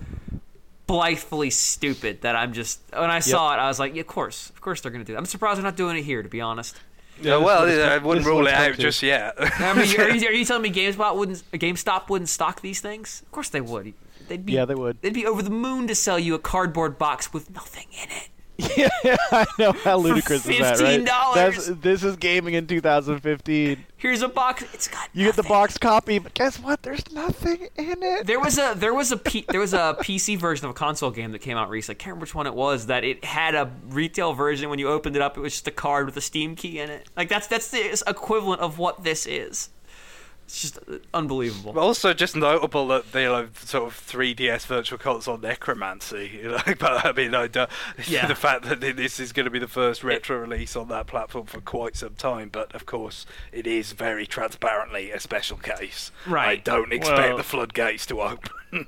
blithely stupid that I'm just when I saw yep. it, I was like, yeah, of course, of course they're gonna do that. I'm surprised they're not doing it here, to be honest. Yeah, well, I wouldn't rule it out just yet. I mean, are you, are you telling me GameSpot wouldn't, GameStop wouldn't stock these things? Of course they would. They'd be, yeah, they would. They'd be over the moon to sell you a cardboard box with nothing in it. Yeah, I know how ludicrous is that, right? fifteen dollars. That's, this is gaming in two thousand fifteen. Here's a box. It's got. You nothing. get the box copy, but guess what? There's nothing in it. There was a there was a P, there was a P C version of a console game that came out recently. I can't remember which one it was. That it had a retail version. When you opened it up, it was just a card with a Steam key in it. Like that's that's the equivalent of what this is. It's just unbelievable. Also, just notable that they have sort of three D S Virtual Console necromancy. You know, but I mean, I don't, yeah. the fact that this is going to be the first retro release on that platform for quite some time. But of course, it is very transparently a special case. Right. I don't expect well, the floodgates to open.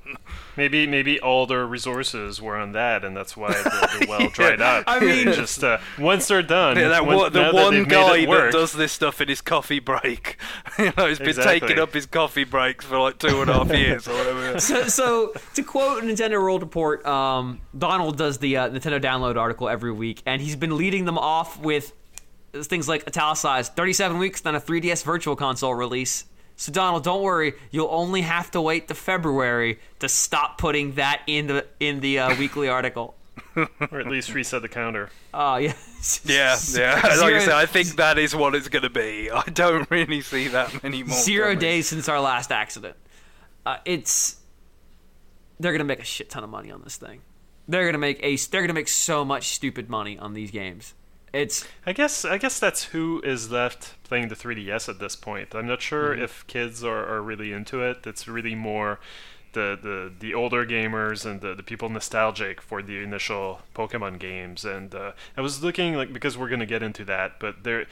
maybe maybe all their resources were on that, and that's why the, the well dried up. I mean, just uh, once they're done, yeah, that once, one, the now one that guy work, that does this stuff in his coffee break, you know, he's been exactly. taking up his coffee breaks for like two and a half years or whatever. So, so to quote Nintendo World Report, um, Donald does the uh, Nintendo Download article every week, and he's been leading them off with things like italicized thirty-seven weeks, then a three D S Virtual Console release. So Donald, don't worry. You'll only have to wait to February to stop putting that in the in the uh, weekly article, or at least reset the counter. Oh yeah, yeah, yeah. Like zero, I said, I think that is what it's going to be. I don't really see that many more. Zero coming. days since our last accident. Uh, it's they're going to make a shit ton of money on this thing. They're going to make a they're going to make so much stupid money on these games. It's. I guess I guess that's who is left playing the three D S at this point. I'm not sure mm-hmm. if kids are, are really into it. It's really more the the, the older gamers and the, the people nostalgic for the initial Pokemon games. And uh, I was looking like because we're gonna get into that, but there.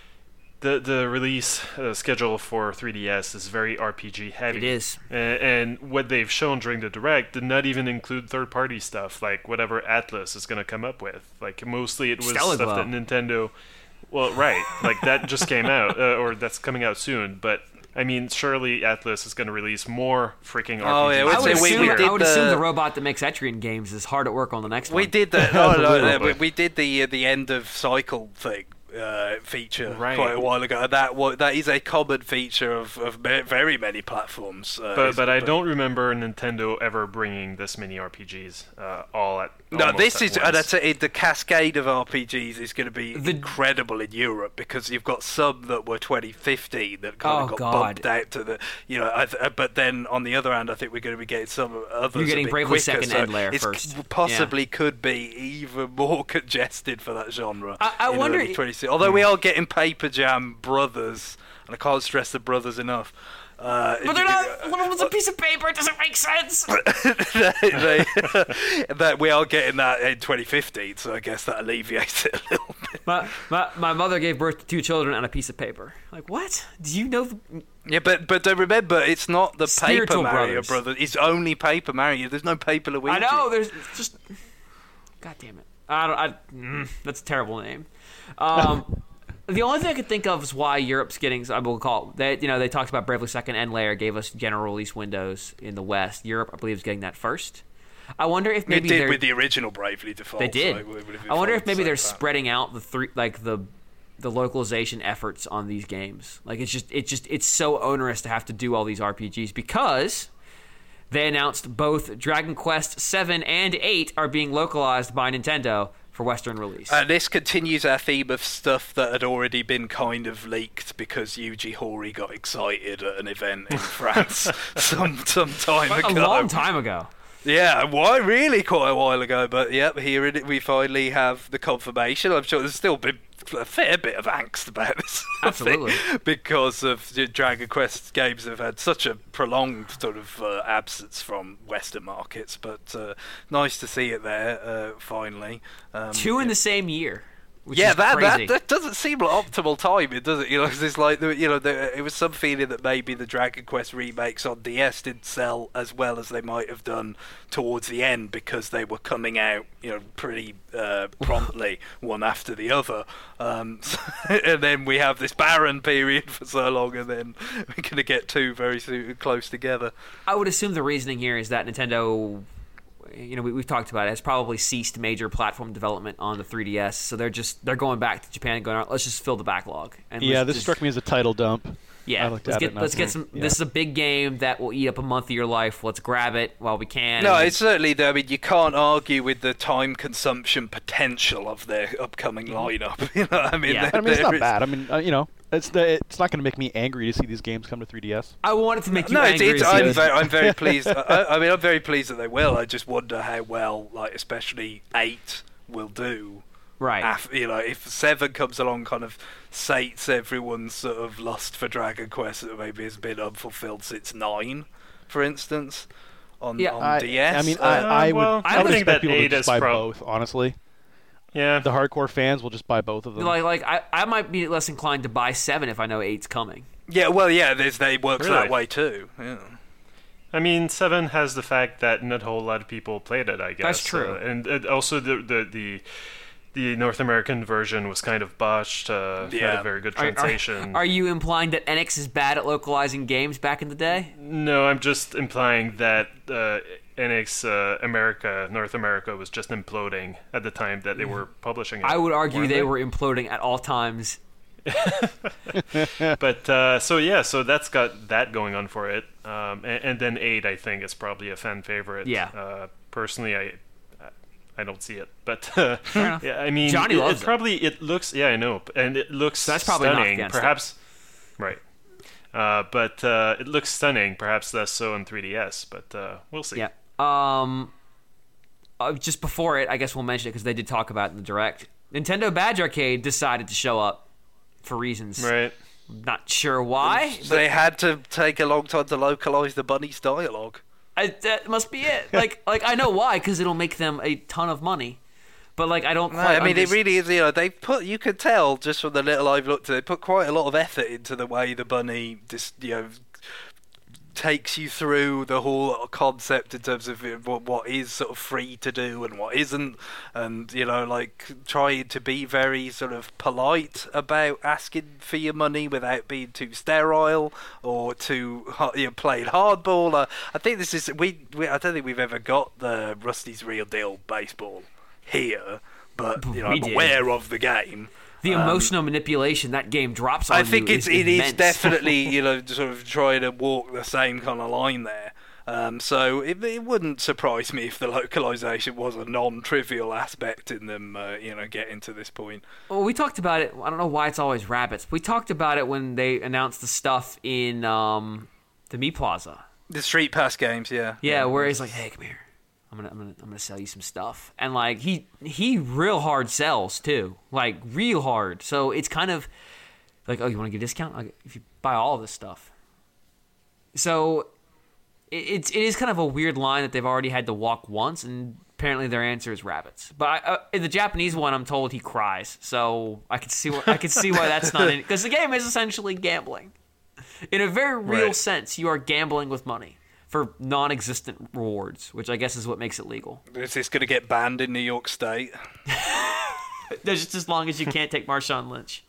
The the release uh, schedule for three D S is very R P G heavy. It is. And, and what they've shown during the Direct did not even include third-party stuff, like whatever Atlas is going to come up with. Like, mostly it was Stella stuff Glow. that Nintendo... Well, right. Like, that just came out, uh, or that's coming out soon. But, I mean, surely Atlas is going to release more freaking Oh, R P Gs. yeah, I would, say we- assume, we did I would the- assume the robot that makes Etrian games is hard at work on the next We one. did the no, no, no, Absolutely. we, we did the uh, the end of cycle thing. Uh, feature Right. quite a while ago. That wa- that is a common feature of, of ma- very many platforms. Uh, But is- but I don't remember Nintendo ever bringing this many R P Gs uh, all at No, almost this at is once. and that's it, the cascade of R P Gs is going to be The- incredible in Europe because you've got some that were twenty fifteen that kind Oh, of got God. bumped out to the you know. I th- uh, but then on the other hand, I think we're going to be getting some others. You're getting a bit Bravely quicker, Second so End Layer it's first. c- Possibly could be even more congested for that genre. I- I in wonder early i- twenty-six Although we are getting Paper Jam Brothers, and I can't stress the brothers enough. Uh, But they're not. One of them's a piece of paper. It doesn't make sense. they, they, that we are getting that in twenty fifteen, so I guess that alleviates it a little bit. My, my my mother gave birth to two children and a piece of paper. Like what? Do you know? The, Yeah, but but don't remember, it's not the Paper Spiritual Mario Brothers. Brothers. It's only Paper Mario. There's no Paper Luigi. I know. There's just. God damn it! I don't. I, mm, that's a terrible name. Um, the only thing I could think of is why Europe's getting. I will call it. They, you know, they talked about Bravely Second End Layer gave us general release windows in the West. Europe, I believe, is getting that first. I wonder if maybe it did they're- with the original Bravely Default. They did. So it would have been I wonder fun if maybe to they're say that. spreading out the three, like the the localization efforts on these games. Like it's just it's just it's so onerous to have to do all these R P Gs because they announced both Dragon Quest seven and eight are being localized by Nintendo for Western release. And this continues our theme of stuff that had already been kind of leaked because Yuji Horii got excited at an event in France some some time a ago. long time ago. Yeah, why really quite a while ago, but yep, here it, we finally have the confirmation. I'm sure there's still been a fair bit of angst about this. I Absolutely. think, because of the Dragon Quest games have had such a prolonged sort of uh, absence from Western markets, but uh, nice to see it there uh, finally. Um, Two in yeah. the same year. Which yeah, is that, crazy. that that doesn't seem like optimal timing, does it? You know, 'cause it's like the, you know, the, it was some feeling that maybe the Dragon Quest remakes on D S didn't sell as well as they might have done towards the end because they were coming out, you know, pretty uh, promptly, one after the other. Um, so, and then we have this barren period for so long, and then we're going to get two very soon, close together. I would assume the reasoning here is that Nintendo, you know, we, we've talked about it, has probably ceased major platform development on the three D S, so they're just they're going back to Japan and going, let's just fill the backlog. And Yeah, let's this just, struck me as a title dump. Yeah, I looked let's at get it and I let's was get like, some. yeah. This is a big game that will eat up a month of your life. Let's grab it while we can. No, and- it's certainly. I mean, you can't argue with the time consumption potential of their upcoming lineup. You know, what I mean, Yeah. there- I mean, it's there not is- bad. I mean, uh, you know, it's the, it's not going to make me angry to see these games come to three D S. I wanted to make you No, it's, angry. it's, to see I'm, this. very, I'm very pleased. I, I mean, I'm very pleased that they will. I just wonder how well, like, especially eight will do. Right. Af, you know, if seven comes along, kind of sates everyone's sort of lust for Dragon Quest that maybe has been unfulfilled since nine, for instance, on, Yeah, on I, D S. I mean, Uh, I, I would, well, I I would think expect that people to eight just is buy prob- both, honestly. Yeah. The hardcore fans will just buy both of them. Like, like I, I might be less inclined to buy seven if I know eight's coming. yeah, well, yeah, there's, they works Really? that way too. Yeah. I mean, seven has the fact that not a whole lot of people played it, I guess. That's true. Uh, and it also the, the the the North American version was kind of botched. Uh, Had Yeah. a very good Are, are, translation. are you implying that Enix is bad at localizing games back in the day? No, I'm just implying that uh, N X uh, America, North America, was just imploding at the time that they were publishing it. I would argue weren't they were imploding at all times. But uh, so yeah, so that's got that going on for it. Um, and, and then eight, I think, is probably a fan favorite. Yeah. Uh, personally, I I don't see it, but uh, enough. yeah, I mean, Johnny it, loves it it. probably it looks yeah, I know, and it looks So that's probably not stunning. against it. Perhaps right. Uh, but uh, it looks stunning. Perhaps less so on three D S, but uh, we'll see. Yeah. Um. Uh, just before it, I guess we'll mention it because they did talk about it in the direct. Nintendo Badge Arcade decided to show up for reasons. Right. Not sure why. So they had to take a long time to localize the bunny's dialogue. I, that must be it. Like, like I know why, because it'll make them a ton of money. But like, I don't No, quite. I mean, underst- it really is. You know, they put. You could tell just from the little I've looked at. They put quite a lot of effort into the way the bunny just, you know, takes you through the whole concept in terms of what what is sort of free to do and what isn't, and you know, like trying to be very sort of polite about asking for your money without being too sterile or too you know, playing hardball. Uh, I think this is we, we. I don't think we've ever got the Rusty's Real Deal baseball here, but you know, We I'm did. aware of the game. the emotional manipulation that game drops on I think you it's is it is immense. definitely you know sort of trying to walk the same kind of line there. Um, so it, it wouldn't surprise me if the localization was a non-trivial aspect in them, uh, you know, getting to this point. Well, we talked about it. I don't know why it's always rabbits. We talked about it when they announced the stuff in um, the Me Plaza. The Street Pass games, yeah. Yeah, where he's like, "Hey, come here. I'm gonna, I'm gonna, I'm gonna sell you some stuff." And like he, he real hard sells too, like real hard. So it's kind of like, "Oh, you want to get a discount I'll get, if you buy all of this stuff?" So it, it's, it is kind of a weird line that they've already had to walk once, and apparently their answer is rabbits. But I, uh, in the Japanese one, I'm told he cries, so I could see, what, I could see why that's not in because the game is essentially gambling. In a very real Right. sense, you are gambling with money for non-existent rewards, which I guess is what makes it legal. Is this going to get banned in New York State? Just as long as you can't take Marshawn Lynch.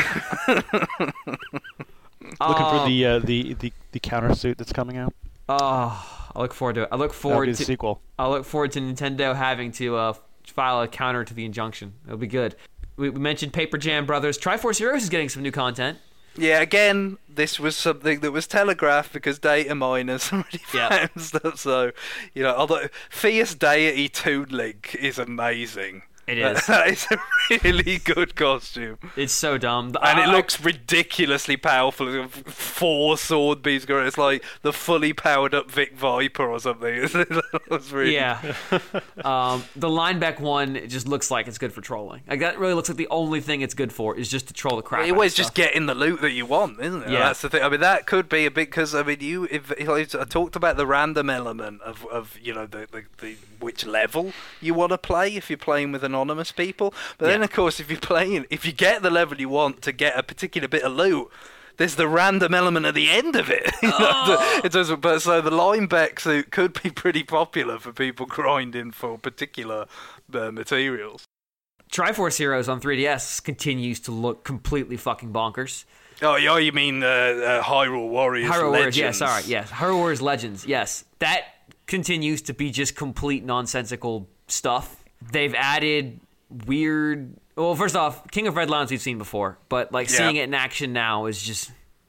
Looking for the, uh, the the the countersuit that's coming out. Oh, I look forward to it. I look That'll forward be the to. sequel. I look forward to Nintendo having to uh, file a counter to the injunction. It'll be good. We, we mentioned Paper Jam Brothers. Triforce Heroes is getting some new content. Yeah, again, this was something that was telegraphed because data miners already Yeah. found stuff. So, you know, although Fierce Deity Toon Link is amazing. It is. That is a really good costume. It's so dumb. The- And it I- looks ridiculously powerful. Four sword beams going. It's like the fully powered up Vic Viper or something. It was really Yeah. um, the Lineback one, it just looks like it's good for trolling. Like that really looks like the only thing it's good for is just to troll the crap. It out of always just stuff. getting the loot that you want, isn't it? Yeah. That's the thing. I mean, that could be a big because I mean, you. If, if I talked about the random element of, of you know the, the, the which level you want to play if you're playing with an anonymous people. But then, Yeah. of course, if you're playing, if you get the level you want to get a particular bit of loot, there's the random element at the end of it. You know, Oh. it does, but so the Lineback suit could be pretty popular for people grinding for particular uh, materials. Triforce Heroes on three D S continues to look completely fucking bonkers. Oh, yeah, you mean uh, uh, Hyrule Warriors Hyrule Warriors, Legends? yes, all right, yes. Hyrule Warriors Legends, yes. That continues to be just complete nonsensical stuff. They've added weird... Well, first off, King of Redlands we've seen before, but like Yeah. seeing it in action now is just...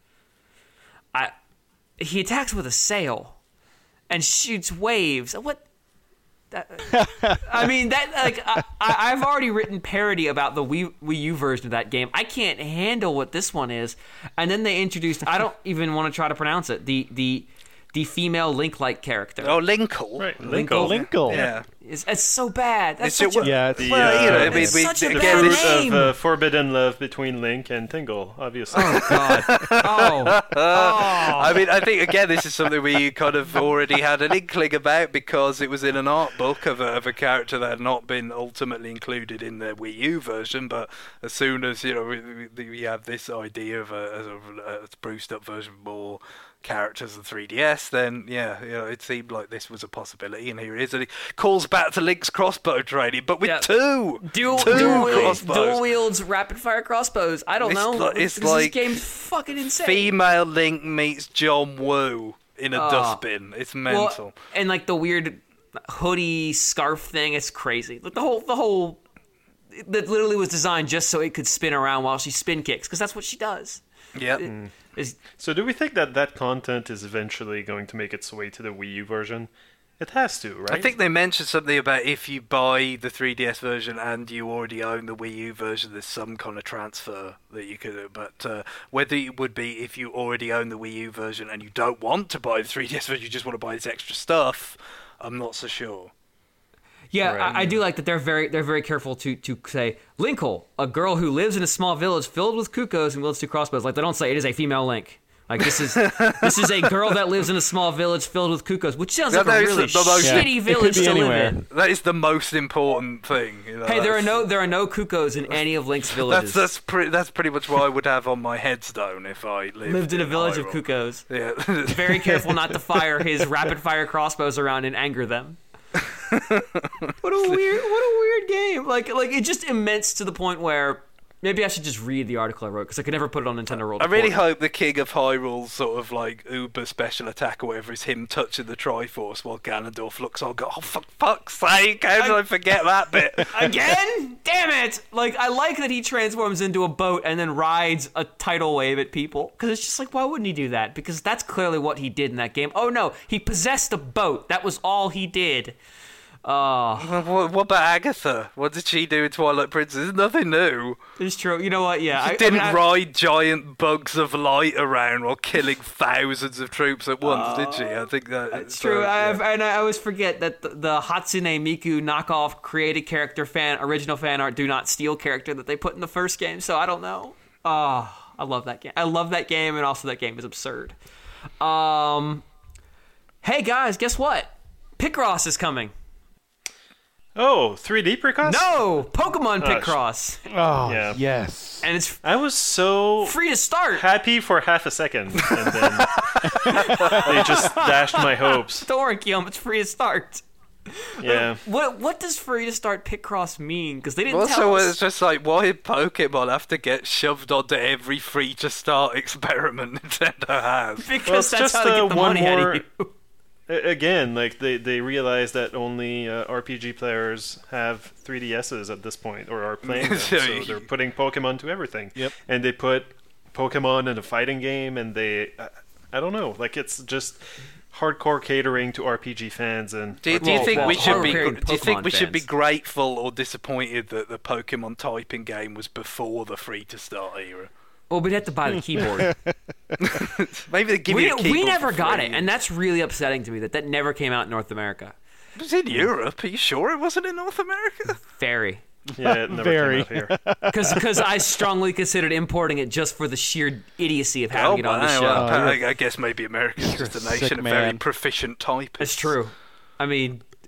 I. He attacks with a sail and shoots waves. What? That, I mean, that like I, I- I've already written parody about the Wii, Wii U version of that game. I can't handle what this one is. And then they introduced. I don't even want to try to pronounce it. The the the female Link-like character. Oh, Linkle. Right, Linkle. Linkle. Linkle. Yeah. It's, it's so bad. That's It's such ju- a, Yeah, it's, The, Well, you know, uh, I mean, It's we, such a again, bad this- name. of uh, forbidden love between Link and Tingle, obviously. oh god. Oh. Oh. I mean, I think again, this is something we kind of already had an inkling about because it was in an art book of a, of a character that had not been ultimately included in the Wii U version. But as soon as you know we, we, we have this idea of a, of a, a spruced up version with more characters than three D S, then yeah, you know, it seemed like this was a possibility, and here it is. And it calls back to Link's crossbow training, but with Yeah. two, Dual, two dual, wield, crossbows. dual wields rapid fire crossbows. I don't It's know. li- it's This like game's fucking insane. Female Link meets John Woo in a Oh. dustbin. It's mental. Well, and like the weird hoodie scarf thing, it's crazy. Like the whole the whole that literally was designed just so it could spin around while she spin kicks because that's what she does. yeah. It- is- So do we think that that content is eventually going to make its way to the Wii U version? It has to, right? I think they mentioned something about if you buy the three D S version and you already own the Wii U version, there's some kind of transfer that you could do. But uh, whether it would be if you already own the Wii U version and you don't want to buy the three D S version, you just want to buy this extra stuff, I'm not so sure. yeah, Right. I, I do like that they're very they're very careful to to say Linkle, a girl who lives in a small village filled with cuckoos and wields two crossbows. Like they don't say it is a female Link. Like this is this is a girl that lives in a small village filled with cuckoos, which sounds That like a is really the most- Yeah, shitty it could village be to anywhere. live in. That is the most important thing. You know, Hey, there are that's- no there are no cuckoos in any of Link's villages. That's that's pretty. That's pretty much what I would have on my headstone if I lived, Lived in a village of Hyrule. cuckoos. Yeah. Very careful not to fire his rapid fire crossbows around and anger them. What a weird what a weird game. Like like it's just immense to the point where maybe I should just read the article I wrote because I could never put it on Nintendo World I really Report. hope the King of Hyrule's sort of like uber special attack or whatever is him touching the Triforce while Ganondorf looks on. Go, oh for fuck's sake! How did I, forget that bit? Again? Damn it! Like I like that he transforms into a boat and then rides a tidal wave at people because it's just like why wouldn't he do that? Because that's clearly what he did in that game. Oh no, he possessed a boat. That was all he did. Oh, what, what about Agatha? What did she do in Twilight Princess? Nothing new. it's true. You know what? Yeah, She I, didn't I mean, I- ride giant bugs of light around while killing thousands of troops at once, did she? I think that It's so, true. yeah. I've, and I always forget that the, the Hatsune Miku knockoff created character fan, original fan art, do not steal character that they put in the first game. So I don't know. Oh, I love that game. I love that game, and also that game is absurd. Um, hey guys, guess what? Picross is coming. Oh, three D Precast? No, Pokemon Uh, Picross, Oh, Yeah. yes. and it's I was so free to start. happy for half a second, and then they just dashed my hopes. Don't worry, Guillaume, it's free to start. Yeah. What what does free to start Picross mean? Because they didn't Also, tell us. it's just like, why did Pokemon have to get shoved onto every free-to-start experiment Nintendo has? Because Well, it's that's just, how to uh, get the one money out more- of you. A- Again, like they, they realized that only uh, R P G players have three D S's at this point, or are playing them, So so you- they're putting Pokemon to everything. Yep. And they put Pokemon in a fighting game, and they, I, I don't know, like it's just hardcore catering to R P G fans. And Do you, do you Well, think well, we should be? hard-carrying Do you think Pokemon we should be fans. grateful or disappointed that the Pokemon typing game was before the free-to-start era? Well, we'd have to buy the keyboard. Maybe they give we you a keyboard we never for got free. it, and that's really upsetting to me that that never came out in North America. It was in Europe. Are you sure it wasn't in North America? Very. yeah, it never Very. came out here. Because I strongly considered importing it just for the sheer idiocy of having it on the wow, show. well, Oh, I, I guess maybe America's just a sick nation of very man. proficient typists. It's true. I mean,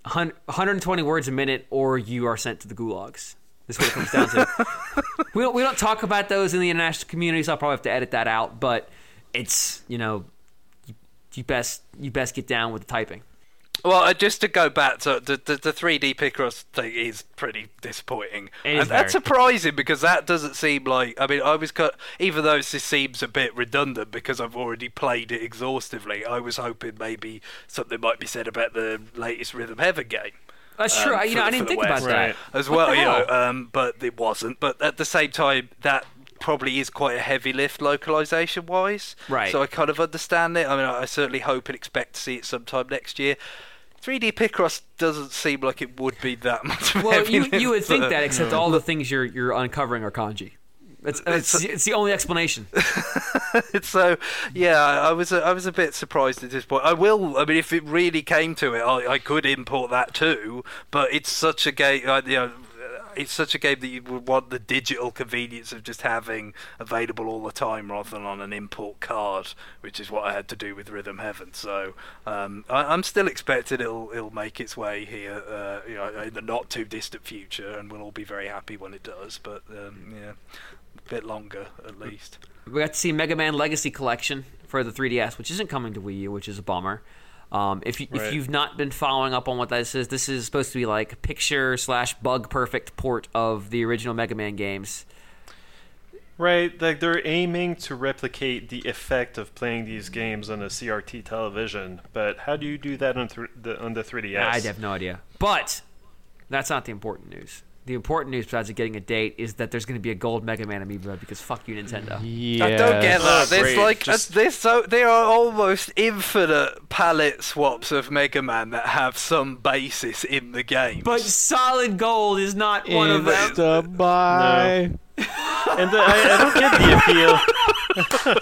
one hundred twenty words a minute, or you are sent to the gulags. That's what it comes down to. we don't we don't talk about those in the international community, so I'll probably have to edit that out. But it's, you know, you, you best you best get down with the typing. Well, uh, just to go back to the the, the three D Picross thing is pretty disappointing, It is and that's very. surprising because that doesn't seem like. I mean, I was cut, even though this seems a bit redundant because I've already played it exhaustively. I was hoping maybe something might be said about the latest Rhythm Heaven game. That's true. um, I, you for know, I the- didn't for the think about West. that. Right. as What well, the you know, hell? um, but it wasn't. But at the same time, that probably is quite a heavy lift localization wise. Right. So I kind of understand it. I mean, I certainly hope and expect to see it sometime next year. three D Picross doesn't seem like it would be that much of a Well, heavy you lift, you would think but- that, except all the things you're you're uncovering are kanji. It's it's, It's- it's the only explanation. So yeah, I I was a, I was a bit surprised at this point. I will. I mean, if it really came to it, I, I could import that too. But it's such a game. Uh, you know, it's such a game that you would want the digital convenience of just having available all the time rather than on an import card, which is what I had to do with Rhythm Heaven. So um, I, I'm still expecting it'll it'll make its way here, uh, you know, in the not too distant future, and we'll all be very happy when it does. But um, yeah, a bit longer at least. We got to see Mega Man Legacy Collection for the three D S, which isn't coming to Wii U, which is a bummer. Um, if you, Right. if you've not been following up on what this is, this is supposed to be like a picture slash bug perfect port of the original Mega Man games. Right, like they're aiming to replicate the effect of playing these games on a C R T television, but how do you do that on, th- the, on the three D S? I have no idea. But that's not the important news. The important news, besides getting a date, is that there's going to be a gold Mega Man amiibo because fuck you, Nintendo. Yeah. I don't get Oh, that. There's great. like Just- uh, there's so there are almost infinite palette swaps of Mega Man that have some basis in the game. But solid gold is not one of them. Insta buy. And the, I, I don't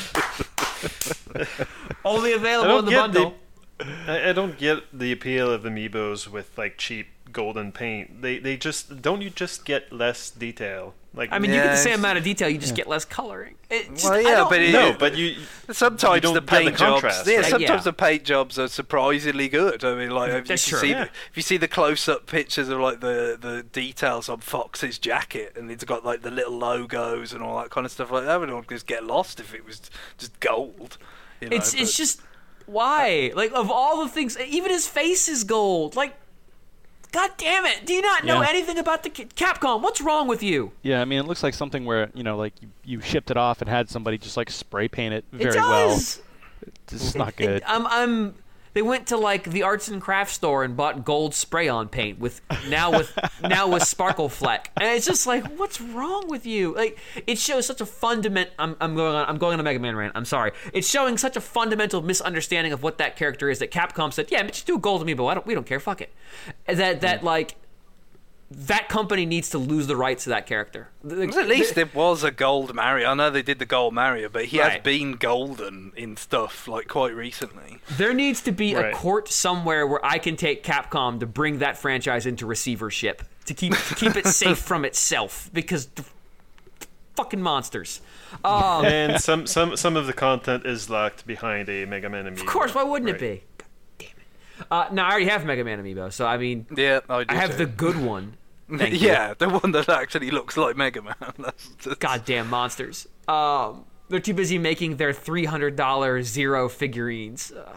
get the appeal. Only I available don't in the get bundle. the. I, I don't get the appeal of amiibos with like cheap golden paint. They they just don't you just get less detail? Like I mean, you get the Yeah, same it's- amount of detail, you just get less coloring. It just, Well, I yeah, don't- but it- no, but you Sometimes You don't the get the paint jobs, contrast, yeah, right? sometimes Yeah. the paint jobs are surprisingly good. I mean, like if you That's can true. see Yeah. the, if you see the close-up pictures of like the, the details on Fox's jacket, and it's got like the little logos and all that kind of stuff like that, I would just get lost if it was just gold. You know, It's it's but- just why? Like of all the things, even his face is gold. Like, god damn it! Do you not know Yeah. anything about the Ca- Capcom? What's wrong with you? Yeah, I mean, it looks like something where, you know, like you, you shipped it off and had somebody just like spray paint it very it well. does. This is not good. It, I'm I'm. They went to like the arts and crafts store and bought gold spray on paint with now with now with sparkle fleck, and it's just like, what's wrong with you? Like, it shows such a fundament. I'm I'm going on I'm going on a Mega Man rant. I'm sorry. It's showing such a fundamental misunderstanding of what that character is that Capcom said, yeah, just do a gold amiibo. I don't we don't care. Fuck it. That that like that company needs to lose the rights to that character. Because at least there was a gold Mario. I know they did the gold Mario, but he Right. has been golden in stuff like quite recently. There needs to be a Right. court somewhere where I can take Capcom to bring that franchise into receivership to keep to keep it safe from itself because the fucking monsters. Um, and some, some some of the content is locked behind a Mega Man amiibo. of course, why wouldn't Right. it be? God damn it. Uh, now I already have Mega Man amiibo, so I mean, Yeah, I, do I have too. the good one. Thank you. yeah, the one that actually looks like Mega Man. That's, that's, Goddamn monsters. Um, they're too busy making their three hundred dollars Zero figurines. Uh,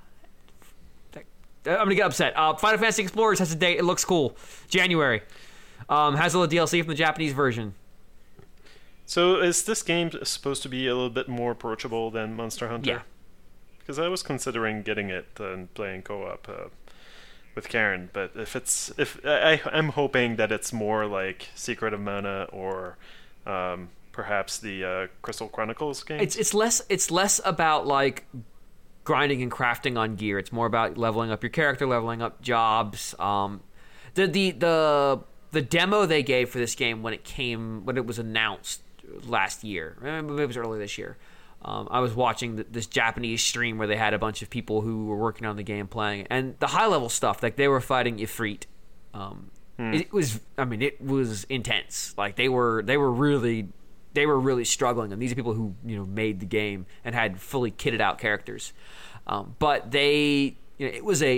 I'm gonna get upset. Uh, Final Fantasy Explorers has a date. It looks cool. January. Um, has a little D L C from the Japanese version. So is this game supposed to be a little bit more approachable than Monster Hunter? Yeah. Because I was considering getting it and playing co-op uh, with Karen, but if it's if I I'm hoping that it's more like Secret of Mana or um, perhaps the uh, Crystal Chronicles game. It's it's less it's less about like grinding and crafting on gear. It's more about leveling up your character, leveling up jobs. Um, the the the the demo they gave for this game when it came when it was announced last year, maybe it was early this year. Um, I was watching th- this Japanese stream where they had a bunch of people who were working on the game playing, and the high level stuff, like they were fighting Ifrit. Um, it, it was, I mean, it was intense. Like they were, they were really, they were really struggling, and these are people who you know made the game and had fully kitted out characters. Um, but they, you know, it was a,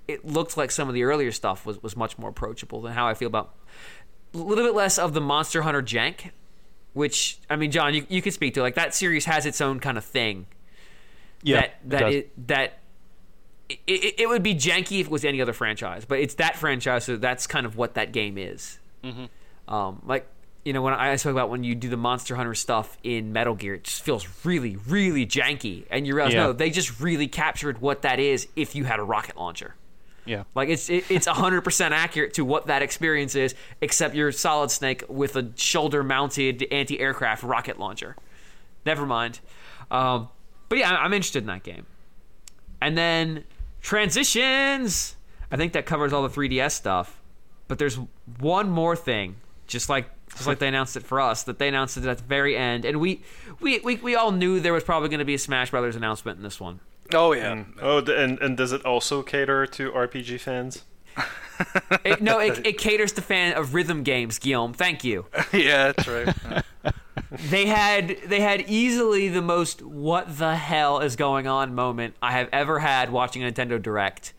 it looked like some of the earlier stuff was, was much more approachable than how I feel about a little bit less of the Monster Hunter jank, which, I mean, John, you, you could speak to. Like, that series has its own kind of thing. Yeah, that that it, that it, it, it would be janky if it was any other franchise, but it's that franchise, so that's kind of what that game is. Mm-hmm. Um, like, you know, when I spoke about when you do the Monster Hunter stuff in Metal Gear, it just feels really, really janky, and you realize, Yeah. no, they just really captured what that is if you had a rocket launcher. Yeah. Like, it's it, it's one hundred percent accurate to what that experience is, except you're Solid Snake with a shoulder-mounted anti-aircraft rocket launcher. Never mind. Um, but yeah, I'm interested in that game. And then transitions. I think that covers all the three D S stuff. But there's one more thing, just like just like they announced it for us, that they announced it at the very end. And we we, we, we all knew there was probably going to be a Smash Brothers announcement in this one. Oh yeah. Mm. Oh, d- and and does it also cater to R P G fans? It, no, it, it caters to fan of rhythm games, Guillaume. Thank you. Yeah, true. They had they had easily the most "what the hell is going on" moment I have ever had watching a Nintendo Direct.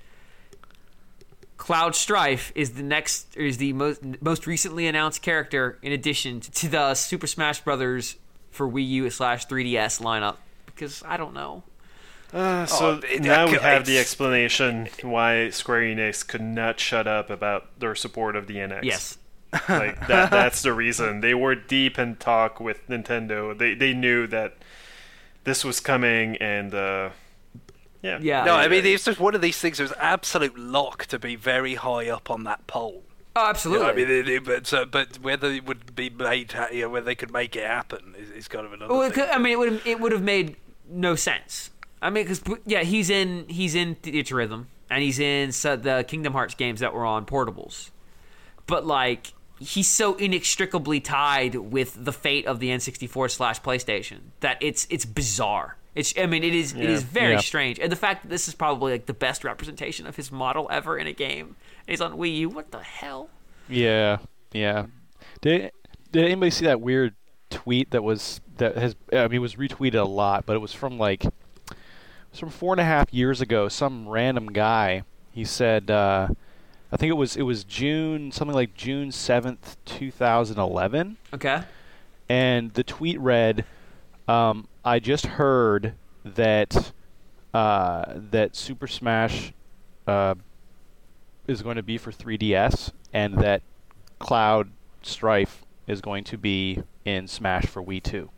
Cloud Strife is the next is the most most recently announced character in addition to the Super Smash Brothers for Wii U slash three D S lineup. Because I don't know. Uh, so Oh, it- now we it's- have the explanation why Square Enix could not shut up about their support of the N X. Yes. Like that that's the reason. They were deep in talk with Nintendo. They they knew that this was coming, and uh yeah. Yeah. No, I mean it's just one of these things that was absolute lock to be very high up on that poll. Oh, You absolutely. know, I mean, it, it, but uh, but whether it would be made, ha- you know, whether they could make it happen is, is kind of another Well, it thing. could, I mean, it would it would have made no sense. I mean, because yeah, he's in he's in Theater Rhythm, and he's in so, the Kingdom Hearts games that were on portables, but like he's so inextricably tied with the fate of the N sixty-four slash PlayStation that it's it's bizarre. It's I mean, it is it Yeah. is very Yeah. strange, and the fact that this is probably like the best representation of his model ever in a game, and he's on Wii U. What the hell? Yeah, yeah. Did Did anybody see that weird tweet that was that has I mean it was retweeted a lot, but it was from like it was from four and a half years ago. Some random guy. He said, uh, I think it was it was June something like June seventh, two thousand eleven, Okay. and the tweet read, um, "I just heard that uh, that Super Smash uh, is going to be for three D S, and that Cloud Strife is going to be in Smash for Wii two."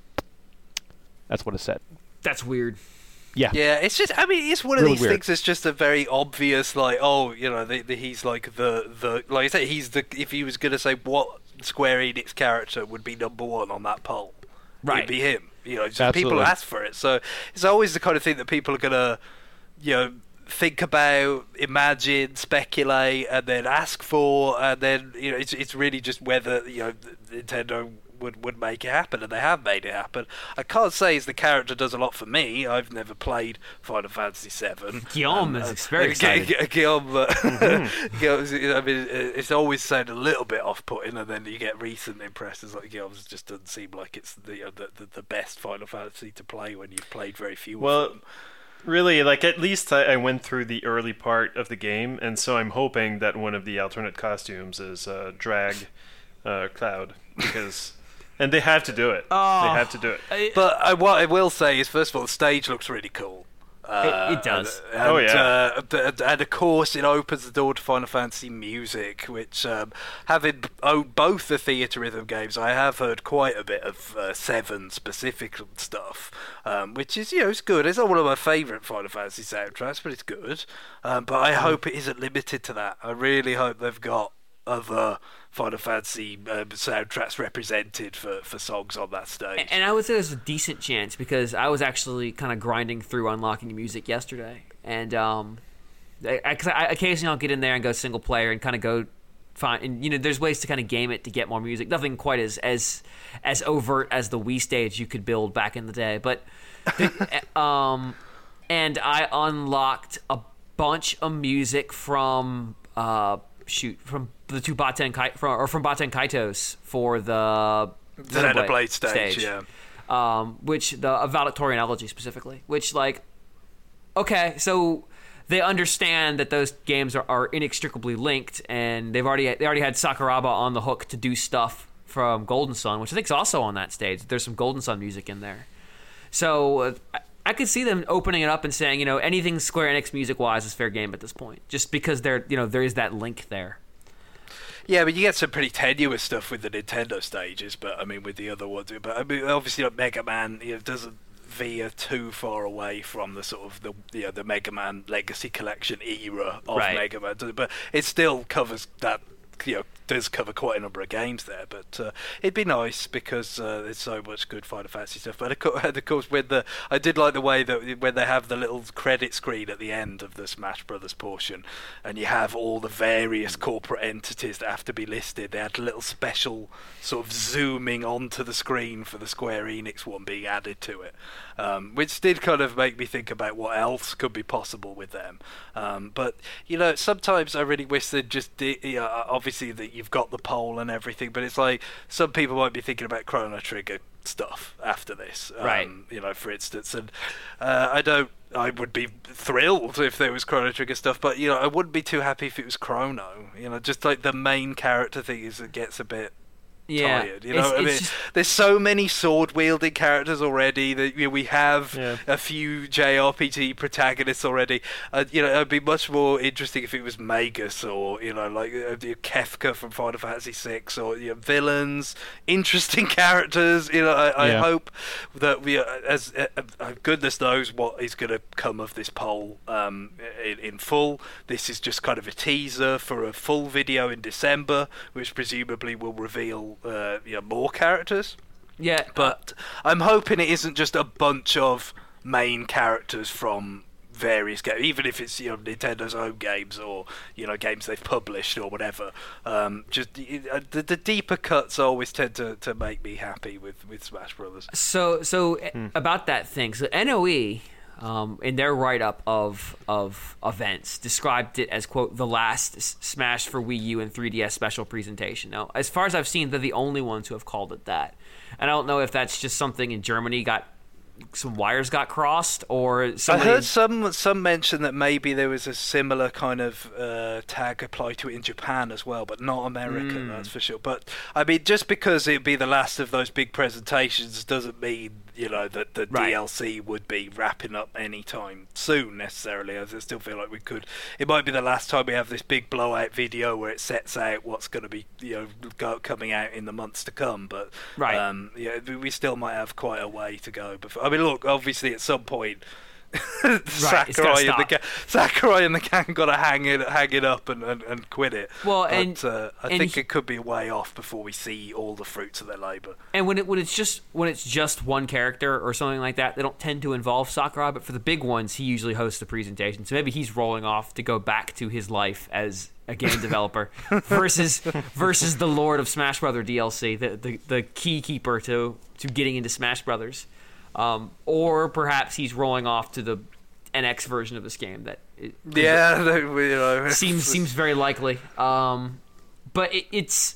That's what it said. That's weird. Yeah. Yeah, it's just, I mean, it's one of Really these weird. things that's just a very obvious, like, oh, you know, the, the, he's like the, the, like I say, he's the, if he was going to say what Square Enix character would be number one on that poll, Right. it'd be him. You know, just Absolutely. people ask for it. So it's always the kind of thing that people are going to, you know, think about, imagine, speculate, and then ask for, and then, you know, it's it's really just whether, you know, Nintendo would, would make it happen, and they have made it happen. I can't say as the character does a lot for me. I've never played Final Fantasy seven. Guillaume And, is very Gu- excited. Gu- Guillaume, uh, Guillaume's- I mean, it's always sounded a little bit off-putting, and then you get recent impressions like Guillaume's just doesn't seem like it's the, you know, the, the the best Final Fantasy to play when you've played very few Well, of them. really, like at least I, I went through the early part of the game, and so I'm hoping that one of the alternate costumes is uh, drag uh, Cloud, because and they have to do it. Oh. They have to do it. I- But I, what I will say is, first of all, the stage looks really cool. Uh, It- it does. And, Oh, yeah. Uh, and, and of course, it opens the door to Final Fantasy music, which, um, having owned both the Theatre Rhythm games, I have heard quite a bit of uh, Seven specific stuff, um, which is, you know, it's good. It's not one of my favourite Final Fantasy soundtracks, but it's good. Um, but I hope it isn't limited to that. I really hope they've got other Final Fantasy uh, soundtracks represented for, for songs on that stage. And I would say there's a decent chance because I was actually kind of grinding through unlocking music yesterday, and um, I, I, 'cause I occasionally I'll get in there and go single player and kind of go find, and you know, there's ways to kind of game it to get more music. Nothing quite as as as overt as the Wii stage you could build back in the day, but the, um, and I unlocked a bunch of music from uh shoot from the two Baten Kai, from or from Baten Kaitos for the The Xenoblade stage, yeah. Um, which the a valedictorian elegy specifically, which like, okay, so they understand that those games are, are inextricably linked, and they've already they already had Sakuraba on the hook to do stuff from Golden Sun, which I think is also on that stage. There's some Golden Sun music in there. So uh, I, I could see them opening it up and saying, you know, anything Square Enix music-wise is fair game at this point, just because there, you know, there is that link there. Yeah, but you get some pretty tenuous stuff with the Nintendo stages, but I mean, with the other ones, but I mean, obviously, like Mega Man, you know, doesn't veer too far away from the sort of the you know, the Mega Man Legacy Collection era of Right. Mega Man, but it still covers that. You know, does cover quite a number of games there, but uh, it'd be nice because uh, there's so much good Final Fantasy stuff. But of course, of course, when the I did like the way that when they have the little credit screen at the end of the Smash Brothers portion, and you have all the various corporate entities that have to be listed. They had a little special sort of zooming onto the screen for the Square Enix one being added to it, um, which did kind of make me think about what else could be possible with them. Um, but you know, sometimes I really wish they'd just di- you know, obviously. That you've got the poll and everything, but it's like some people might be thinking about Chrono Trigger stuff after this, um, right? You know, for instance, and uh, I don't. I would be thrilled if there was Chrono Trigger stuff, but you know, I wouldn't be too happy if it was Chrono. You know, just like the main character thing is, it gets a bit. Yeah, tired, you know. it's, I mean, it's just... there's so many sword wielding characters already that you know, we have yeah. a few J R P G protagonists already. Uh, you know, it'd be much more interesting if it was Magus or you know, like uh, Kefka from Final Fantasy six, or you know, villains, interesting characters. You know, I, I Yeah. hope that we, uh, as uh, uh, goodness knows what is going to come of this poll um, in, in full. This is just kind of a teaser for a full video in December, which presumably will reveal. Uh, you know, more characters. Yeah, But I'm hoping it isn't just a bunch of main characters from various games, even if it's you know Nintendo's own games or you know games they've published or whatever. Um, just uh, the, the deeper cuts always tend to, to make me happy with, with Smash Brothers. So, so Hmm. about that thing, so N O E, um, in their write-up of of events, described it as quote the last S- Smash for Wii U and three D S special presentation. Now, as far as I've seen, they're the only ones who have called it that, and I don't know if that's just something in Germany got some wires got crossed, or somebody... I heard some some mention that maybe there was a similar kind of uh, tag applied to it in Japan as well, but not America, Mm. that's for sure. But I mean, just because it'd be the last of those big presentations doesn't mean you know that the Right. D L C would be wrapping up anytime soon necessarily. I still feel like we could. It might be the last time we have this big blowout video where it sets out what's going to be you know go, coming out in the months to come. But Right. um, yeah, we still might have quite a way to go before. I mean, look, obviously at some point, it's gotta Sakurai and the stop. gang, Sakurai and the gang got to hang it, hang it up and, and, and quit it. Well, but, and- uh, I and think he- it could be a way off before we see all the fruits of their labor. And when it when it's just when it's just one character or something like that, they don't tend to involve Sakurai. But for the big ones, he usually hosts the presentation. So maybe he's rolling off to go back to his life as a game developer versus versus the Lord of Smash Brother D L C, the the, the key keeper to to getting into Smash Brothers, um, or perhaps he's rolling off to the N X version of this game that it, Yeah, they- you know, seems seems very likely. Um, but it, it's,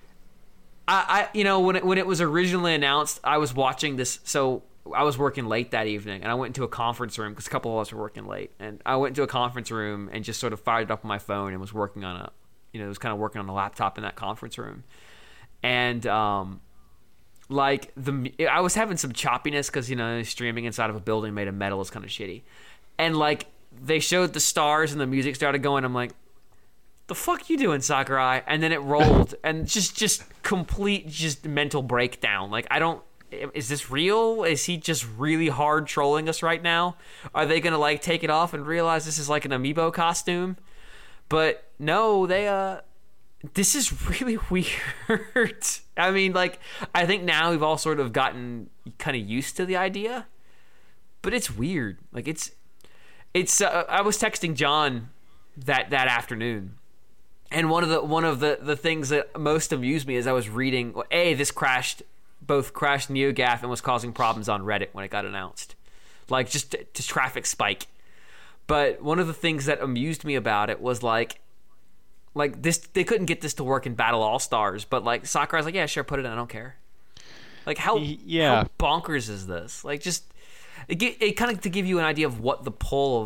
I, I you know when it when it was originally announced, I was watching this. So I was working late that evening, and I went into a conference room because a couple of us were working late, and I went into a conference room and just sort of fired it up on my phone and was working on a, you know, was kind of working on a laptop in that conference room, and um. Like the, I was having some choppiness because you know streaming inside of a building made of metal is kind of shitty, and like they showed the stars and the music started going. I'm like, the fuck you doing, Sakurai? And then it rolled, and just just complete just mental breakdown. Like I don't, is this real? Is he just really hard trolling us right now? Are they gonna like take it off and realize this is like an amiibo costume? But no, they uh. This is really weird. I mean, like, I think now we've all sort of gotten kind of used to the idea, but it's weird. Like, it's, it's. Uh, I was texting John that that afternoon, and one of the one of the, the things that most amused me is I was reading. Well, a this crashed, both crashed NeoGAF and was causing problems on Reddit when it got announced, like just to traffic spike. But one of the things that amused me about it was like. Like this, they couldn't get this to work in Battle All Stars, but like Sakurai's like, yeah, sure, put it in, I don't care. Like how, Yeah. how bonkers is this? Like just it, it kind of to give you an idea of what the pull of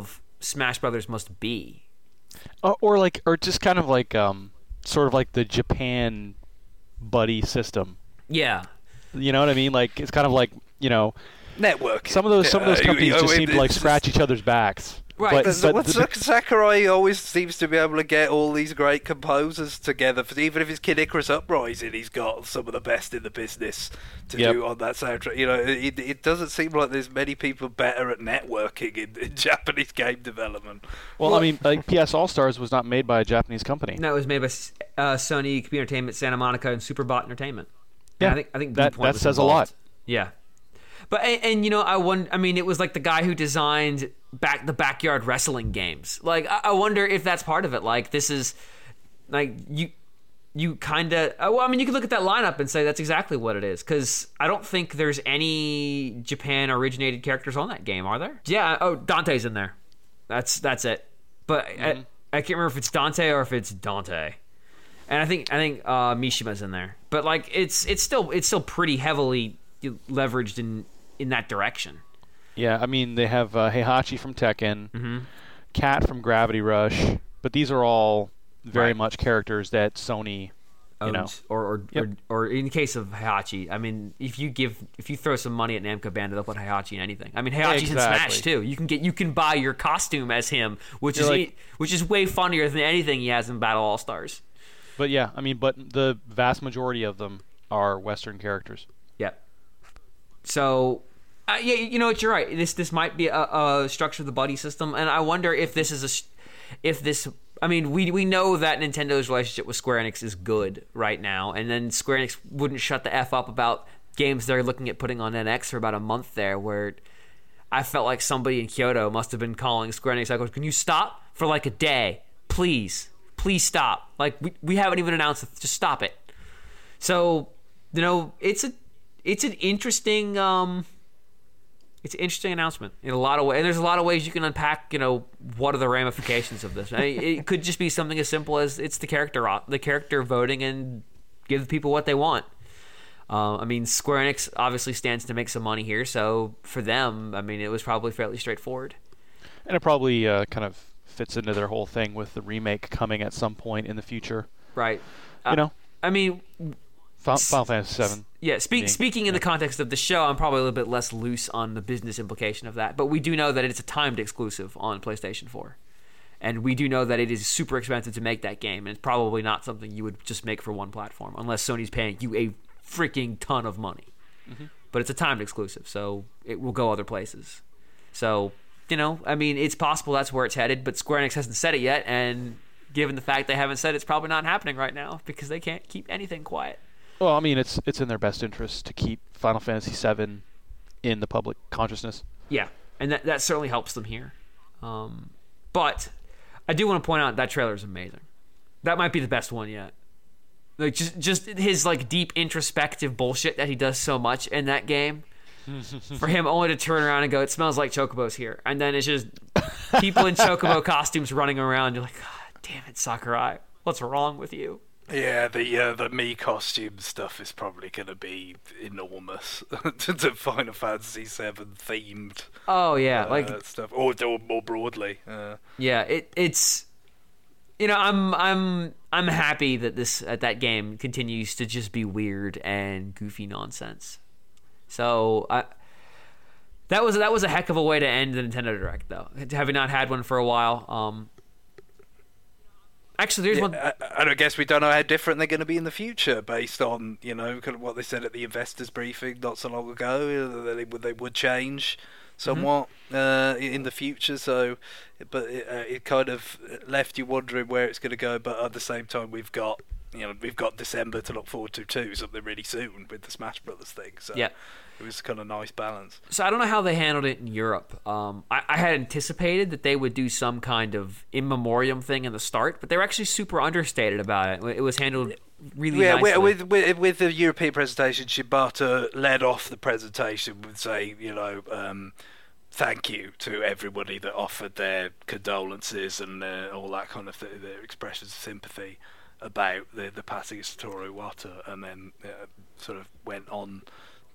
Smash Brothers must be. Uh, or like, or just kind of like, um, sort of like the Japan buddy system. Yeah. You know what I mean? Like, it's kind of like, you know, network. Some of those some of those Uh, companies you- just you- seem to like it's scratch just- each other's backs. Right. But, But, but what the- Sak- Sakurai always seems to be able to get all these great composers together. For, even if it's Kid Icarus Uprising, he's got some of the best in the business to Yep. do on that soundtrack. You know, it, it doesn't seem like there's many people better at networking in, in Japanese game development. well, I mean, like P S All Stars was not made by a Japanese company. No, it was made by uh, Sony Computer Entertainment, Santa Monica, and Superbot Entertainment. Yeah, And I think I think that- Viewpoint that was says a involved. lot. Yeah, but and, and you know I won. I mean, it was like the guy who designed back the backyard wrestling games. Like I, I wonder if that's part of it. Like this is like you you kind of. Well, I mean, you could look at that lineup and say that's exactly what it is. Because I don't think there's any Japan originated characters on that game, are there? Yeah. Oh, Dante's in there. That's that's it. But Mm-hmm. I, I can't remember if it's Dante or if it's Dante. And I think I think uh, Mishima's in there, but like it's it's still it's still pretty heavily leveraged in in that direction. Yeah, I mean, they have uh, Heihachi from Tekken, Mm-hmm. Cat from Gravity Rush, but these are all very Right. much characters that Sony, you know. Owns. Or or, Yep. or or in the case of Heihachi, I mean, if you give if you throw some money at Namco Bandai, they'll put Heihachi in anything. I mean, Heihachi's in Exactly. Smash too. You can get you can buy your costume as him, which You're is like- which is way funnier than anything he has in Battle All Stars. But yeah, I mean, but the vast majority of them are Western characters. Yep. So, uh, yeah, you know what? You're right. This this might be a, a structure of the buddy system, and I wonder if this is a, s- if this. I mean, we we know that Nintendo's relationship with Square Enix is good right now, and then Square Enix wouldn't shut the f up about games they're looking at putting on N X for about a month there, where I felt like somebody in Kyoto must have been calling Square Enix. I go, can you stop for like a day, please? Please stop. Like we we haven't even announced it. Just stop it. So, you know, it's a it's an interesting um it's an interesting announcement in a lot of ways. And there's a lot of ways you can unpack, you know, what are the ramifications of this. I mean, it could just be something as simple as it's the character op- the character voting and give the people what they want. Uh, I mean, Square Enix obviously stands to make some money here, so for them, I mean, it was probably fairly straightforward. And it probably uh, kind of fits into their whole thing with the remake coming at some point in the future. Right. You Uh, know, I mean, Final, Final Fantasy seven. Yeah, speak, being- speaking in yeah. the context of the show, I'm probably a little bit less loose on the business implication of that. But we do know that it's a timed exclusive on PlayStation four. And we do know that it is super expensive to make that game. And it's probably not something you would just make for one platform, unless Sony's paying you a freaking ton of money. Mm-hmm. But it's a timed exclusive, so it will go other places. So, you know, I mean, it's possible that's where it's headed, but Square Enix hasn't said it yet. And given the fact they haven't said it, it's probably not happening right now because they can't keep anything quiet. Well, I mean, it's it's in their best interest to keep Final Fantasy seven in the public consciousness. Yeah, and that that certainly helps them here. Um, but I do want to point out that trailer is amazing. That might be the best one yet. Like just just his like deep introspective bullshit that he does so much in that game. For him only to turn around and go, "It smells like Chocobo's here," and then it's just people in Chocobo costumes running around. You're like, God damn it, Sakurai, what's wrong with you? Yeah, the uh, the me costume stuff is probably going to be enormous. The Final Fantasy seven themed Oh yeah, uh, like stuff, or, or more broadly. Uh, yeah, it it's you know I'm I'm I'm happy that this uh, that game continues to just be weird and goofy nonsense. So I that was that was a heck of a way to end the Nintendo Direct, though. Having not had one for a while. Um, actually, there's yeah, one. I, I don't guess we don't know how different they're going to be in the future, based on you know kind of what they said at the investors briefing not so long ago. uh, That they would they would change somewhat uh, in the future. So, but it, uh, it kind of left you wondering where it's going to go. But at the same time, we've got you know we've got December to look forward to too, something really soon with the Smash Brothers thing. So Yeah. it was kind of nice balance. So I don't know how they handled it in Europe. Um, I, I had anticipated that they would do some kind of in memoriam thing in the start, but they were actually super understated about it. It was handled really Yeah, nicely. with, with with with the European presentation, Shibata led off the presentation with saying, you know, um, thank you to everybody that offered their condolences and uh, all that kind of th- their expressions of sympathy about the the passing of Satoru Iwata, and then uh, sort of went on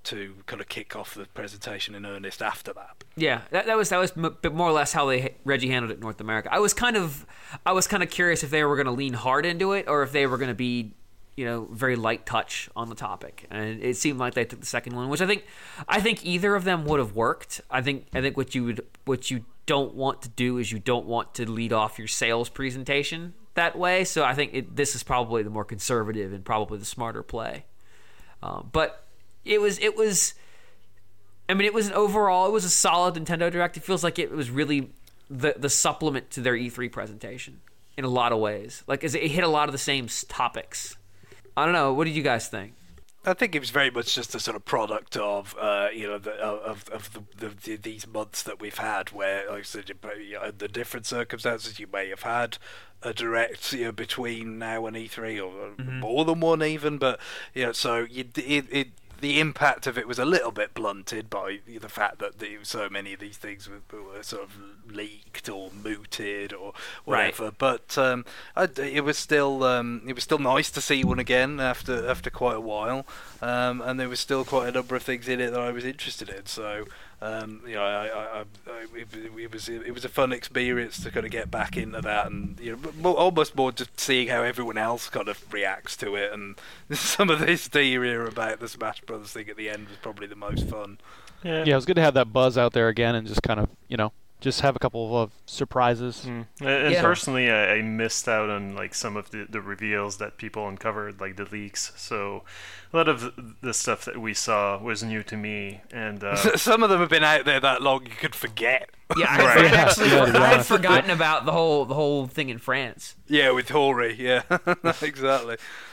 to kind of kick off the presentation in earnest after that. Yeah, that, that was that was m- more or less how they Reggie handled it in North America. I was kind of I was kind of curious if they were going to lean hard into it or if they were going to be, you know, very light touch on the topic. And it seemed like they took the second one, which I think I think either of them would have worked. I think I think what you would what you don't want to do is you don't want to lead off your sales presentation that way. So I think it, this is probably the more conservative and probably the smarter play. Um, but it was it was. I mean, it was an overall, it was a solid Nintendo Direct. It feels like it was really the the supplement to their E three presentation in a lot of ways. Like, it hit a lot of the same topics. I don't know. What did you guys think? I think it was very much just a sort of product of, uh, you know, the, of of the, the, these months that we've had, where, like I said, the different circumstances, you may have had a direct, you know, between now and E three, or mm-hmm. more than one even. But you know, so you, it, it the impact of it was a little bit blunted by the fact that the, so many of these things were, were sort of leaked or mooted or whatever. Right. But um, I, it was still um, it was still nice to see one again after after quite a while, um, and there was still quite a number of things in it that I was interested in. So. Um, you know, I, I, I, it, it was it was a fun experience to kind of get back into that, and you know, more, almost more just seeing how everyone else kind of reacts to it, and some of this theory about the Smash Brothers thing at the end was probably the most fun. Yeah, yeah, it was good to have that buzz out there again, and just kind of, you know, just have a couple of surprises. Mm. And yeah. personally, I, I missed out on like some of the, the reveals that people uncovered, like the leaks. So a lot of the stuff that we saw was new to me, and uh, some of them have been out there that long you could forget. Yeah, I, had, right. actually, yeah, I had forgotten about the whole the whole thing in France. Yeah, with Hori. Yeah, exactly.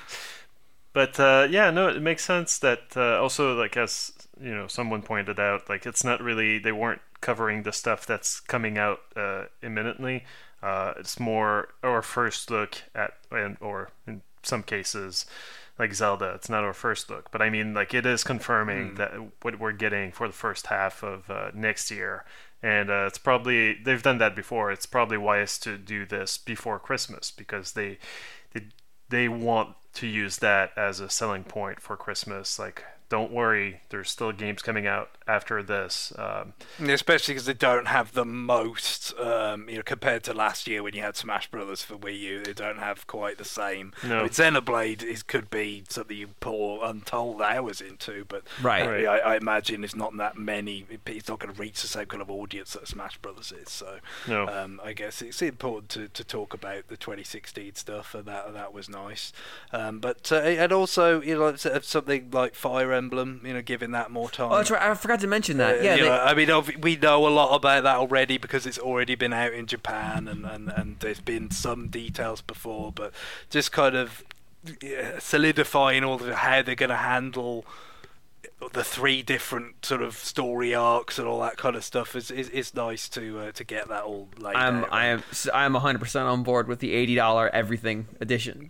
But uh, yeah, no, it makes sense that uh, also, like, as you know, someone pointed out, like, it's not really, they weren't covering the stuff that's coming out uh, imminently. Uh, it's more our first look at, and or in some cases, like Zelda, it's not our first look. But I mean, like, it is confirming mm. that what we're getting for the first half of uh, next year. And uh, it's probably, they've done that before. It's probably wise to do this before Christmas, because they they, they want to use that as a selling point for Christmas. Like, don't worry, there's still games coming out after this. Um, Especially because they don't have the most, um, you know, compared to last year when you had Smash Brothers for Wii U, they don't have quite the same. No. I mean, Xenoblade is, could be something you pour untold hours into, but right. I, I, I imagine it's not that many. It's not going to reach the same kind of audience that Smash Brothers is. So no. um, I guess it's important to, to talk about the twenty sixteen stuff, and that that was nice. Um, but uh, and also, you know, something like Fire Emblem, you know, giving that more time. Oh, that's right. I forgot to mention that. Uh, yeah, you they... know, I mean, we know a lot about that already because it's already been out in Japan, and, and, and there's been some details before, but just kind of yeah, solidifying all the, how they're going to handle the three different sort of story arcs and all that kind of stuff is is, is nice to uh, to get that all laid I'm, out. I am I'm one hundred percent on board with the eighty dollars everything edition.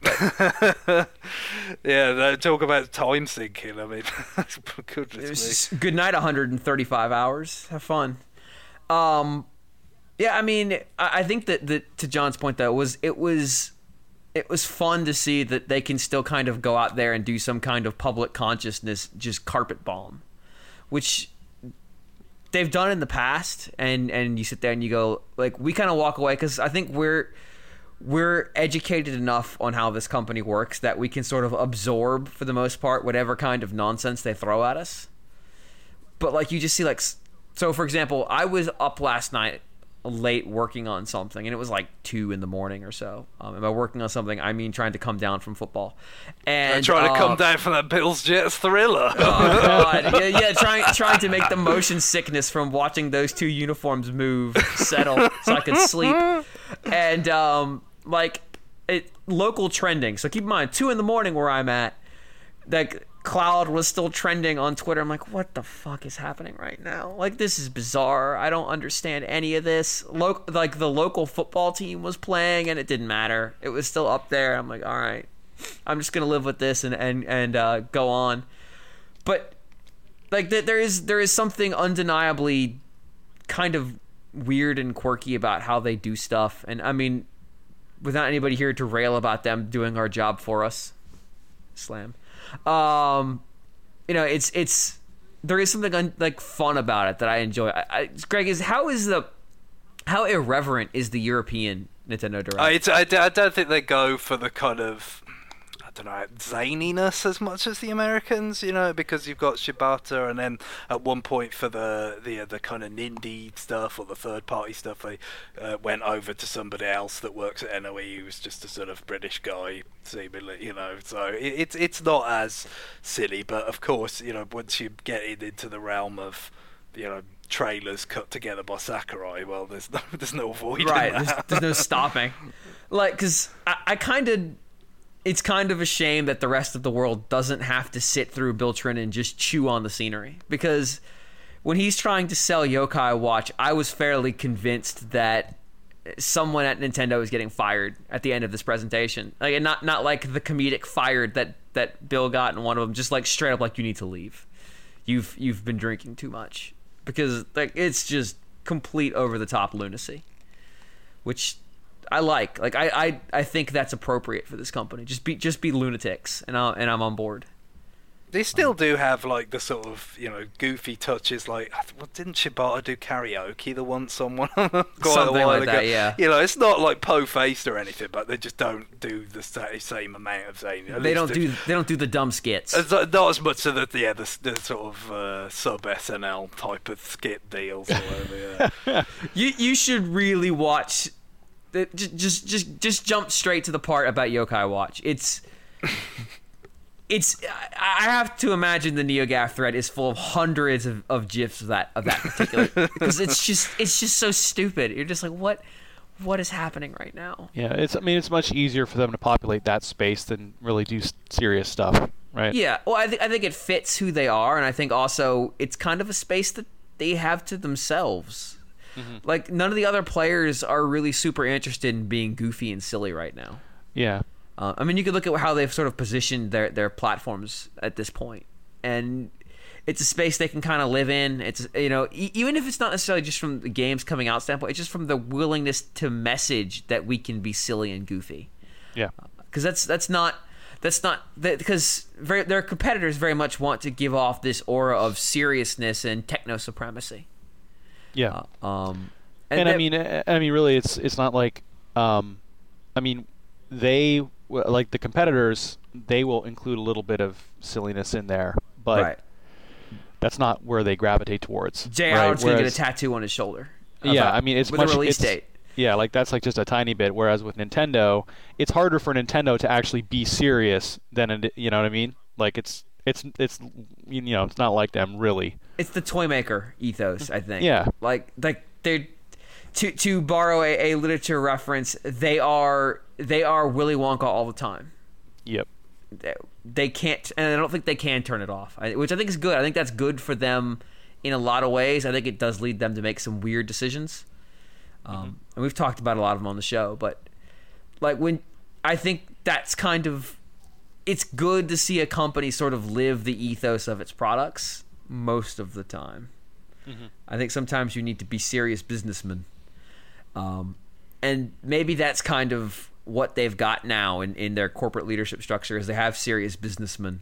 Yeah, talk about time sinking. I mean, goodness me. Good night, one hundred thirty-five hours. Have fun. Um, yeah, I mean, I, I think that, that to John's point though, was it was. It was fun to see that they can still kind of go out there and do some kind of public consciousness, just carpet bomb, which they've done in the past. And, and you sit there and you go, like, we kind of walk away because I think we're we're educated enough on how this company works that we can sort of absorb, for the most part, whatever kind of nonsense they throw at us. But, like, you just see, like, so, for example, I was up last night late working on something, and it was like two in the morning or so. Um, and by working on something, I mean trying to come down from football. And I'm trying uh, to come down from that Bills Jets thriller. Oh god, yeah, yeah, trying trying to make the motion sickness from watching those two uniforms move settle so I could sleep. And um, like it, local trending. So keep in mind, two in the morning where I'm at, like. Cloud was still trending on Twitter. I'm like, what the fuck is happening right now? Like, this is bizarre. I don't understand any of this. Lo- like, the local football team was playing, and it didn't matter. It was still up there. I'm like, all right, I'm just gonna live with this and and and uh, go on. But like, th- there is there is something undeniably kind of weird and quirky about how they do stuff. And I mean, without anybody here to rail about them doing our job for us, slam. Um, you know, it's it's there is something un, like fun about it that I enjoy. I, I, Greg, is how is the how irreverent is the European Nintendo Direct? I, it's, I, I don't think they go for the kind of, I don't know, zaniness as much as the Americans, you know, because you've got Shibata, and then at one point for the the, the kind of Nindy stuff or the third party stuff, they uh, went over to somebody else that works at N O E who's just a sort of British guy, seemingly, you know. So it, it's it's not as silly, but of course, you know, once you get it into the realm of, you know, trailers cut together by Sakurai, well, there's no there's no avoiding right, that. There's, there's no stopping. Like, because I, I kind of. It's kind of a shame that the rest of the world doesn't have to sit through Bill Trinen and just chew on the scenery. Because when he's trying to sell Yokai Watch, I was fairly convinced that someone at Nintendo is getting fired at the end of this presentation. Like, and not not like the comedic fired that, that Bill got in one of them, just like straight up like, you need to leave. You've you've been drinking too much. Because like it's just complete over the top lunacy, which I like. Like I, I, I think that's appropriate for this company. Just be just be lunatics, and I and I'm on board. They still do have like the sort of, you know, goofy touches. Like, well, didn't Shibata do karaoke the one someone quite Something a while like ago? that, yeah. You know, it's not like po-faced or anything, but they just don't do the sa- same amount of saying. They don't do they don't do the dumb skits. It's not not as much of the yeah the, the sort of uh, sub S N L type of skit deals or whatever. Yeah. You you should really watch. The, just just just just jump straight to the part about Yokai Watch. It's. It's. I have to imagine the NeoGAF thread is full of hundreds of, of gifs of that of that particular because it's just it's just so stupid. You're just like, what what is happening right now? Yeah, it's. I mean, it's much easier for them to populate that space than really do s- serious stuff, right? Yeah. Well, I think I think it fits who they are, and I think also it's kind of a space that they have to themselves. Mm-hmm. Like none of the other players are really super interested in being goofy and silly right now. Yeah. Uh, I mean, you could look at how they've sort of positioned their, their platforms at this point, and it's a space they can kind of live in. It's you know, e- even if it's not necessarily just from the games coming out standpoint, it's just from the willingness to message that we can be silly and goofy. Yeah, because uh, that's that's not that's not because very, their competitors very much want to give off this aura of seriousness and techno supremacy. Yeah, uh, um, and, and that, I mean, I mean, really, it's it's not like, um, I mean, they. Like the competitors, they will include a little bit of silliness in there, but right. that's not where they gravitate towards. Jay right? Howard's Whereas, gonna get a tattoo on his shoulder. Yeah, I mean, it's with much, a release it's, date. Yeah, like that's like just a tiny bit. Whereas with Nintendo, it's harder for Nintendo to actually be serious than you know what I mean. Like it's it's it's you know it's not like them really. It's the toy maker ethos, I think. Yeah, like like they're to to borrow a, a literature reference, they are. They are Willy Wonka all the time. Yep. They, they can't, and I don't think they can turn it off, I, which I think is good. I think that's good for them in a lot of ways. I think it does lead them to make some weird decisions. Um, mm-hmm. And we've talked about a lot of them on the show, but like when I think that's kind of, it's good to see a company sort of live the ethos of its products most of the time. Mm-hmm. I think sometimes you need to be serious businessmen. Um, and maybe that's kind of what they've got now in, in their corporate leadership structure is they have serious businessmen.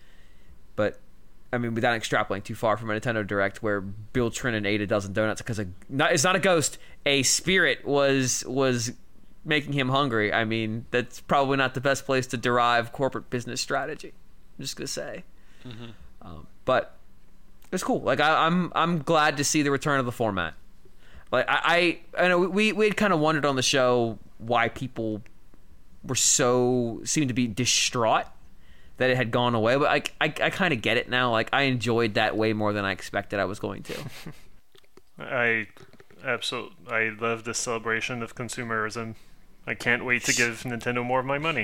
But, I mean, without extrapolating too far from a Nintendo Direct where Bill Trinen ate a dozen donuts because not, it's not a ghost, a spirit was was making him hungry. I mean, that's probably not the best place to derive corporate business strategy. I'm just going to say. Mm-hmm. Um, but it's cool. Like, I, I'm I'm glad to see the return of the format. Like I, I, I know we we had kind of wondered on the show why people were so seemed to be distraught that it had gone away, but I, I, I kind of get it now. Like I enjoyed that way more than I expected I was going to. I absolutely I love this celebration of consumerism. I can't wait to give Nintendo more of my money.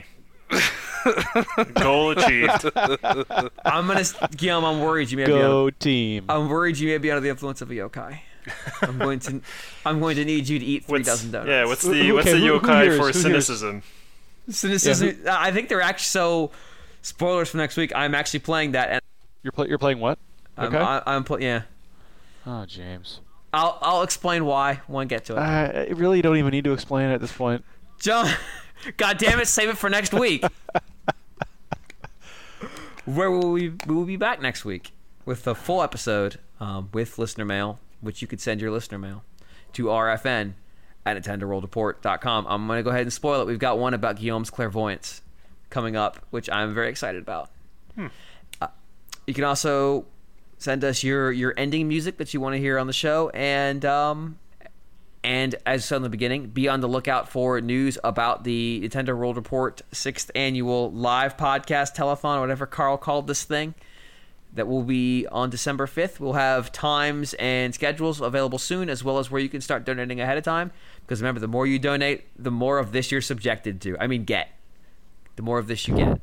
Goal achieved. I'm gonna Guillaume. I'm worried you may go be under, team. I'm worried you may be under the influence of a yokai. I'm going to I'm going to need you to eat three what's, dozen donuts. Yeah, what's the Okay, what's the who- who yokai hears? for Who cynicism? Cynicism. Yeah, I think they're actually so. Spoilers for next week. I'm actually playing that, and You're play, you're playing what? I'm, Okay. I, I'm pl- yeah. Oh, James. I'll I'll explain why when I get to it. Uh, I really don't even need to explain it at this point. John, God damn it, save it for next week. Where will we we will be back next week? with the full episode um, with listener mail, which you could send your listener mail to R F N at Nintendo World Report dot com. I'm going to go ahead and spoil it. We've got one about Guillaume's clairvoyance coming up, which I'm very excited about. Hmm. Uh, you can also send us your, your ending music that you want to hear on the show, and um, and as I said in the beginning, be on the lookout for news about the Nintendo World Report sixth Annual Live Podcast Telethon, whatever Carl called this thing, that will be on December fifth. We'll have times and schedules available soon, as well as where you can start donating ahead of time. Because remember, the more you donate, the more of this you're subjected to. I mean, get. The more of this you get.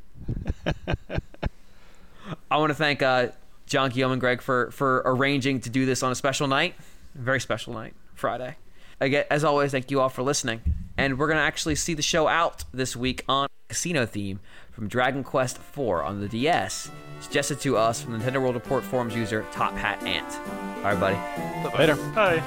I want to thank uh, John, Guillaume, and Greg for, for arranging to do this on a special night. A very special night, Friday. Again, as always, thank you all for listening. And we're going to actually see the show out this week on Casino theme from Dragon Quest four on the D S, suggested to us from Nintendo World Report forums user Top Hat Ant. All right, buddy. Bye-bye. Later. Bye.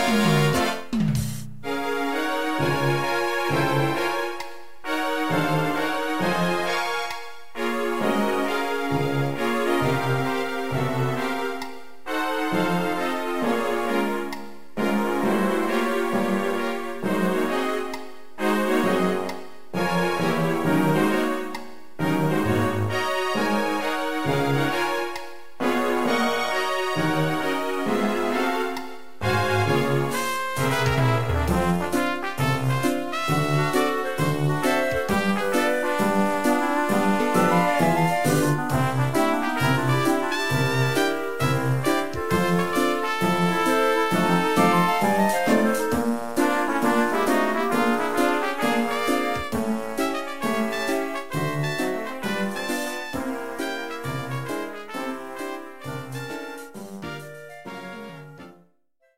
Thank you.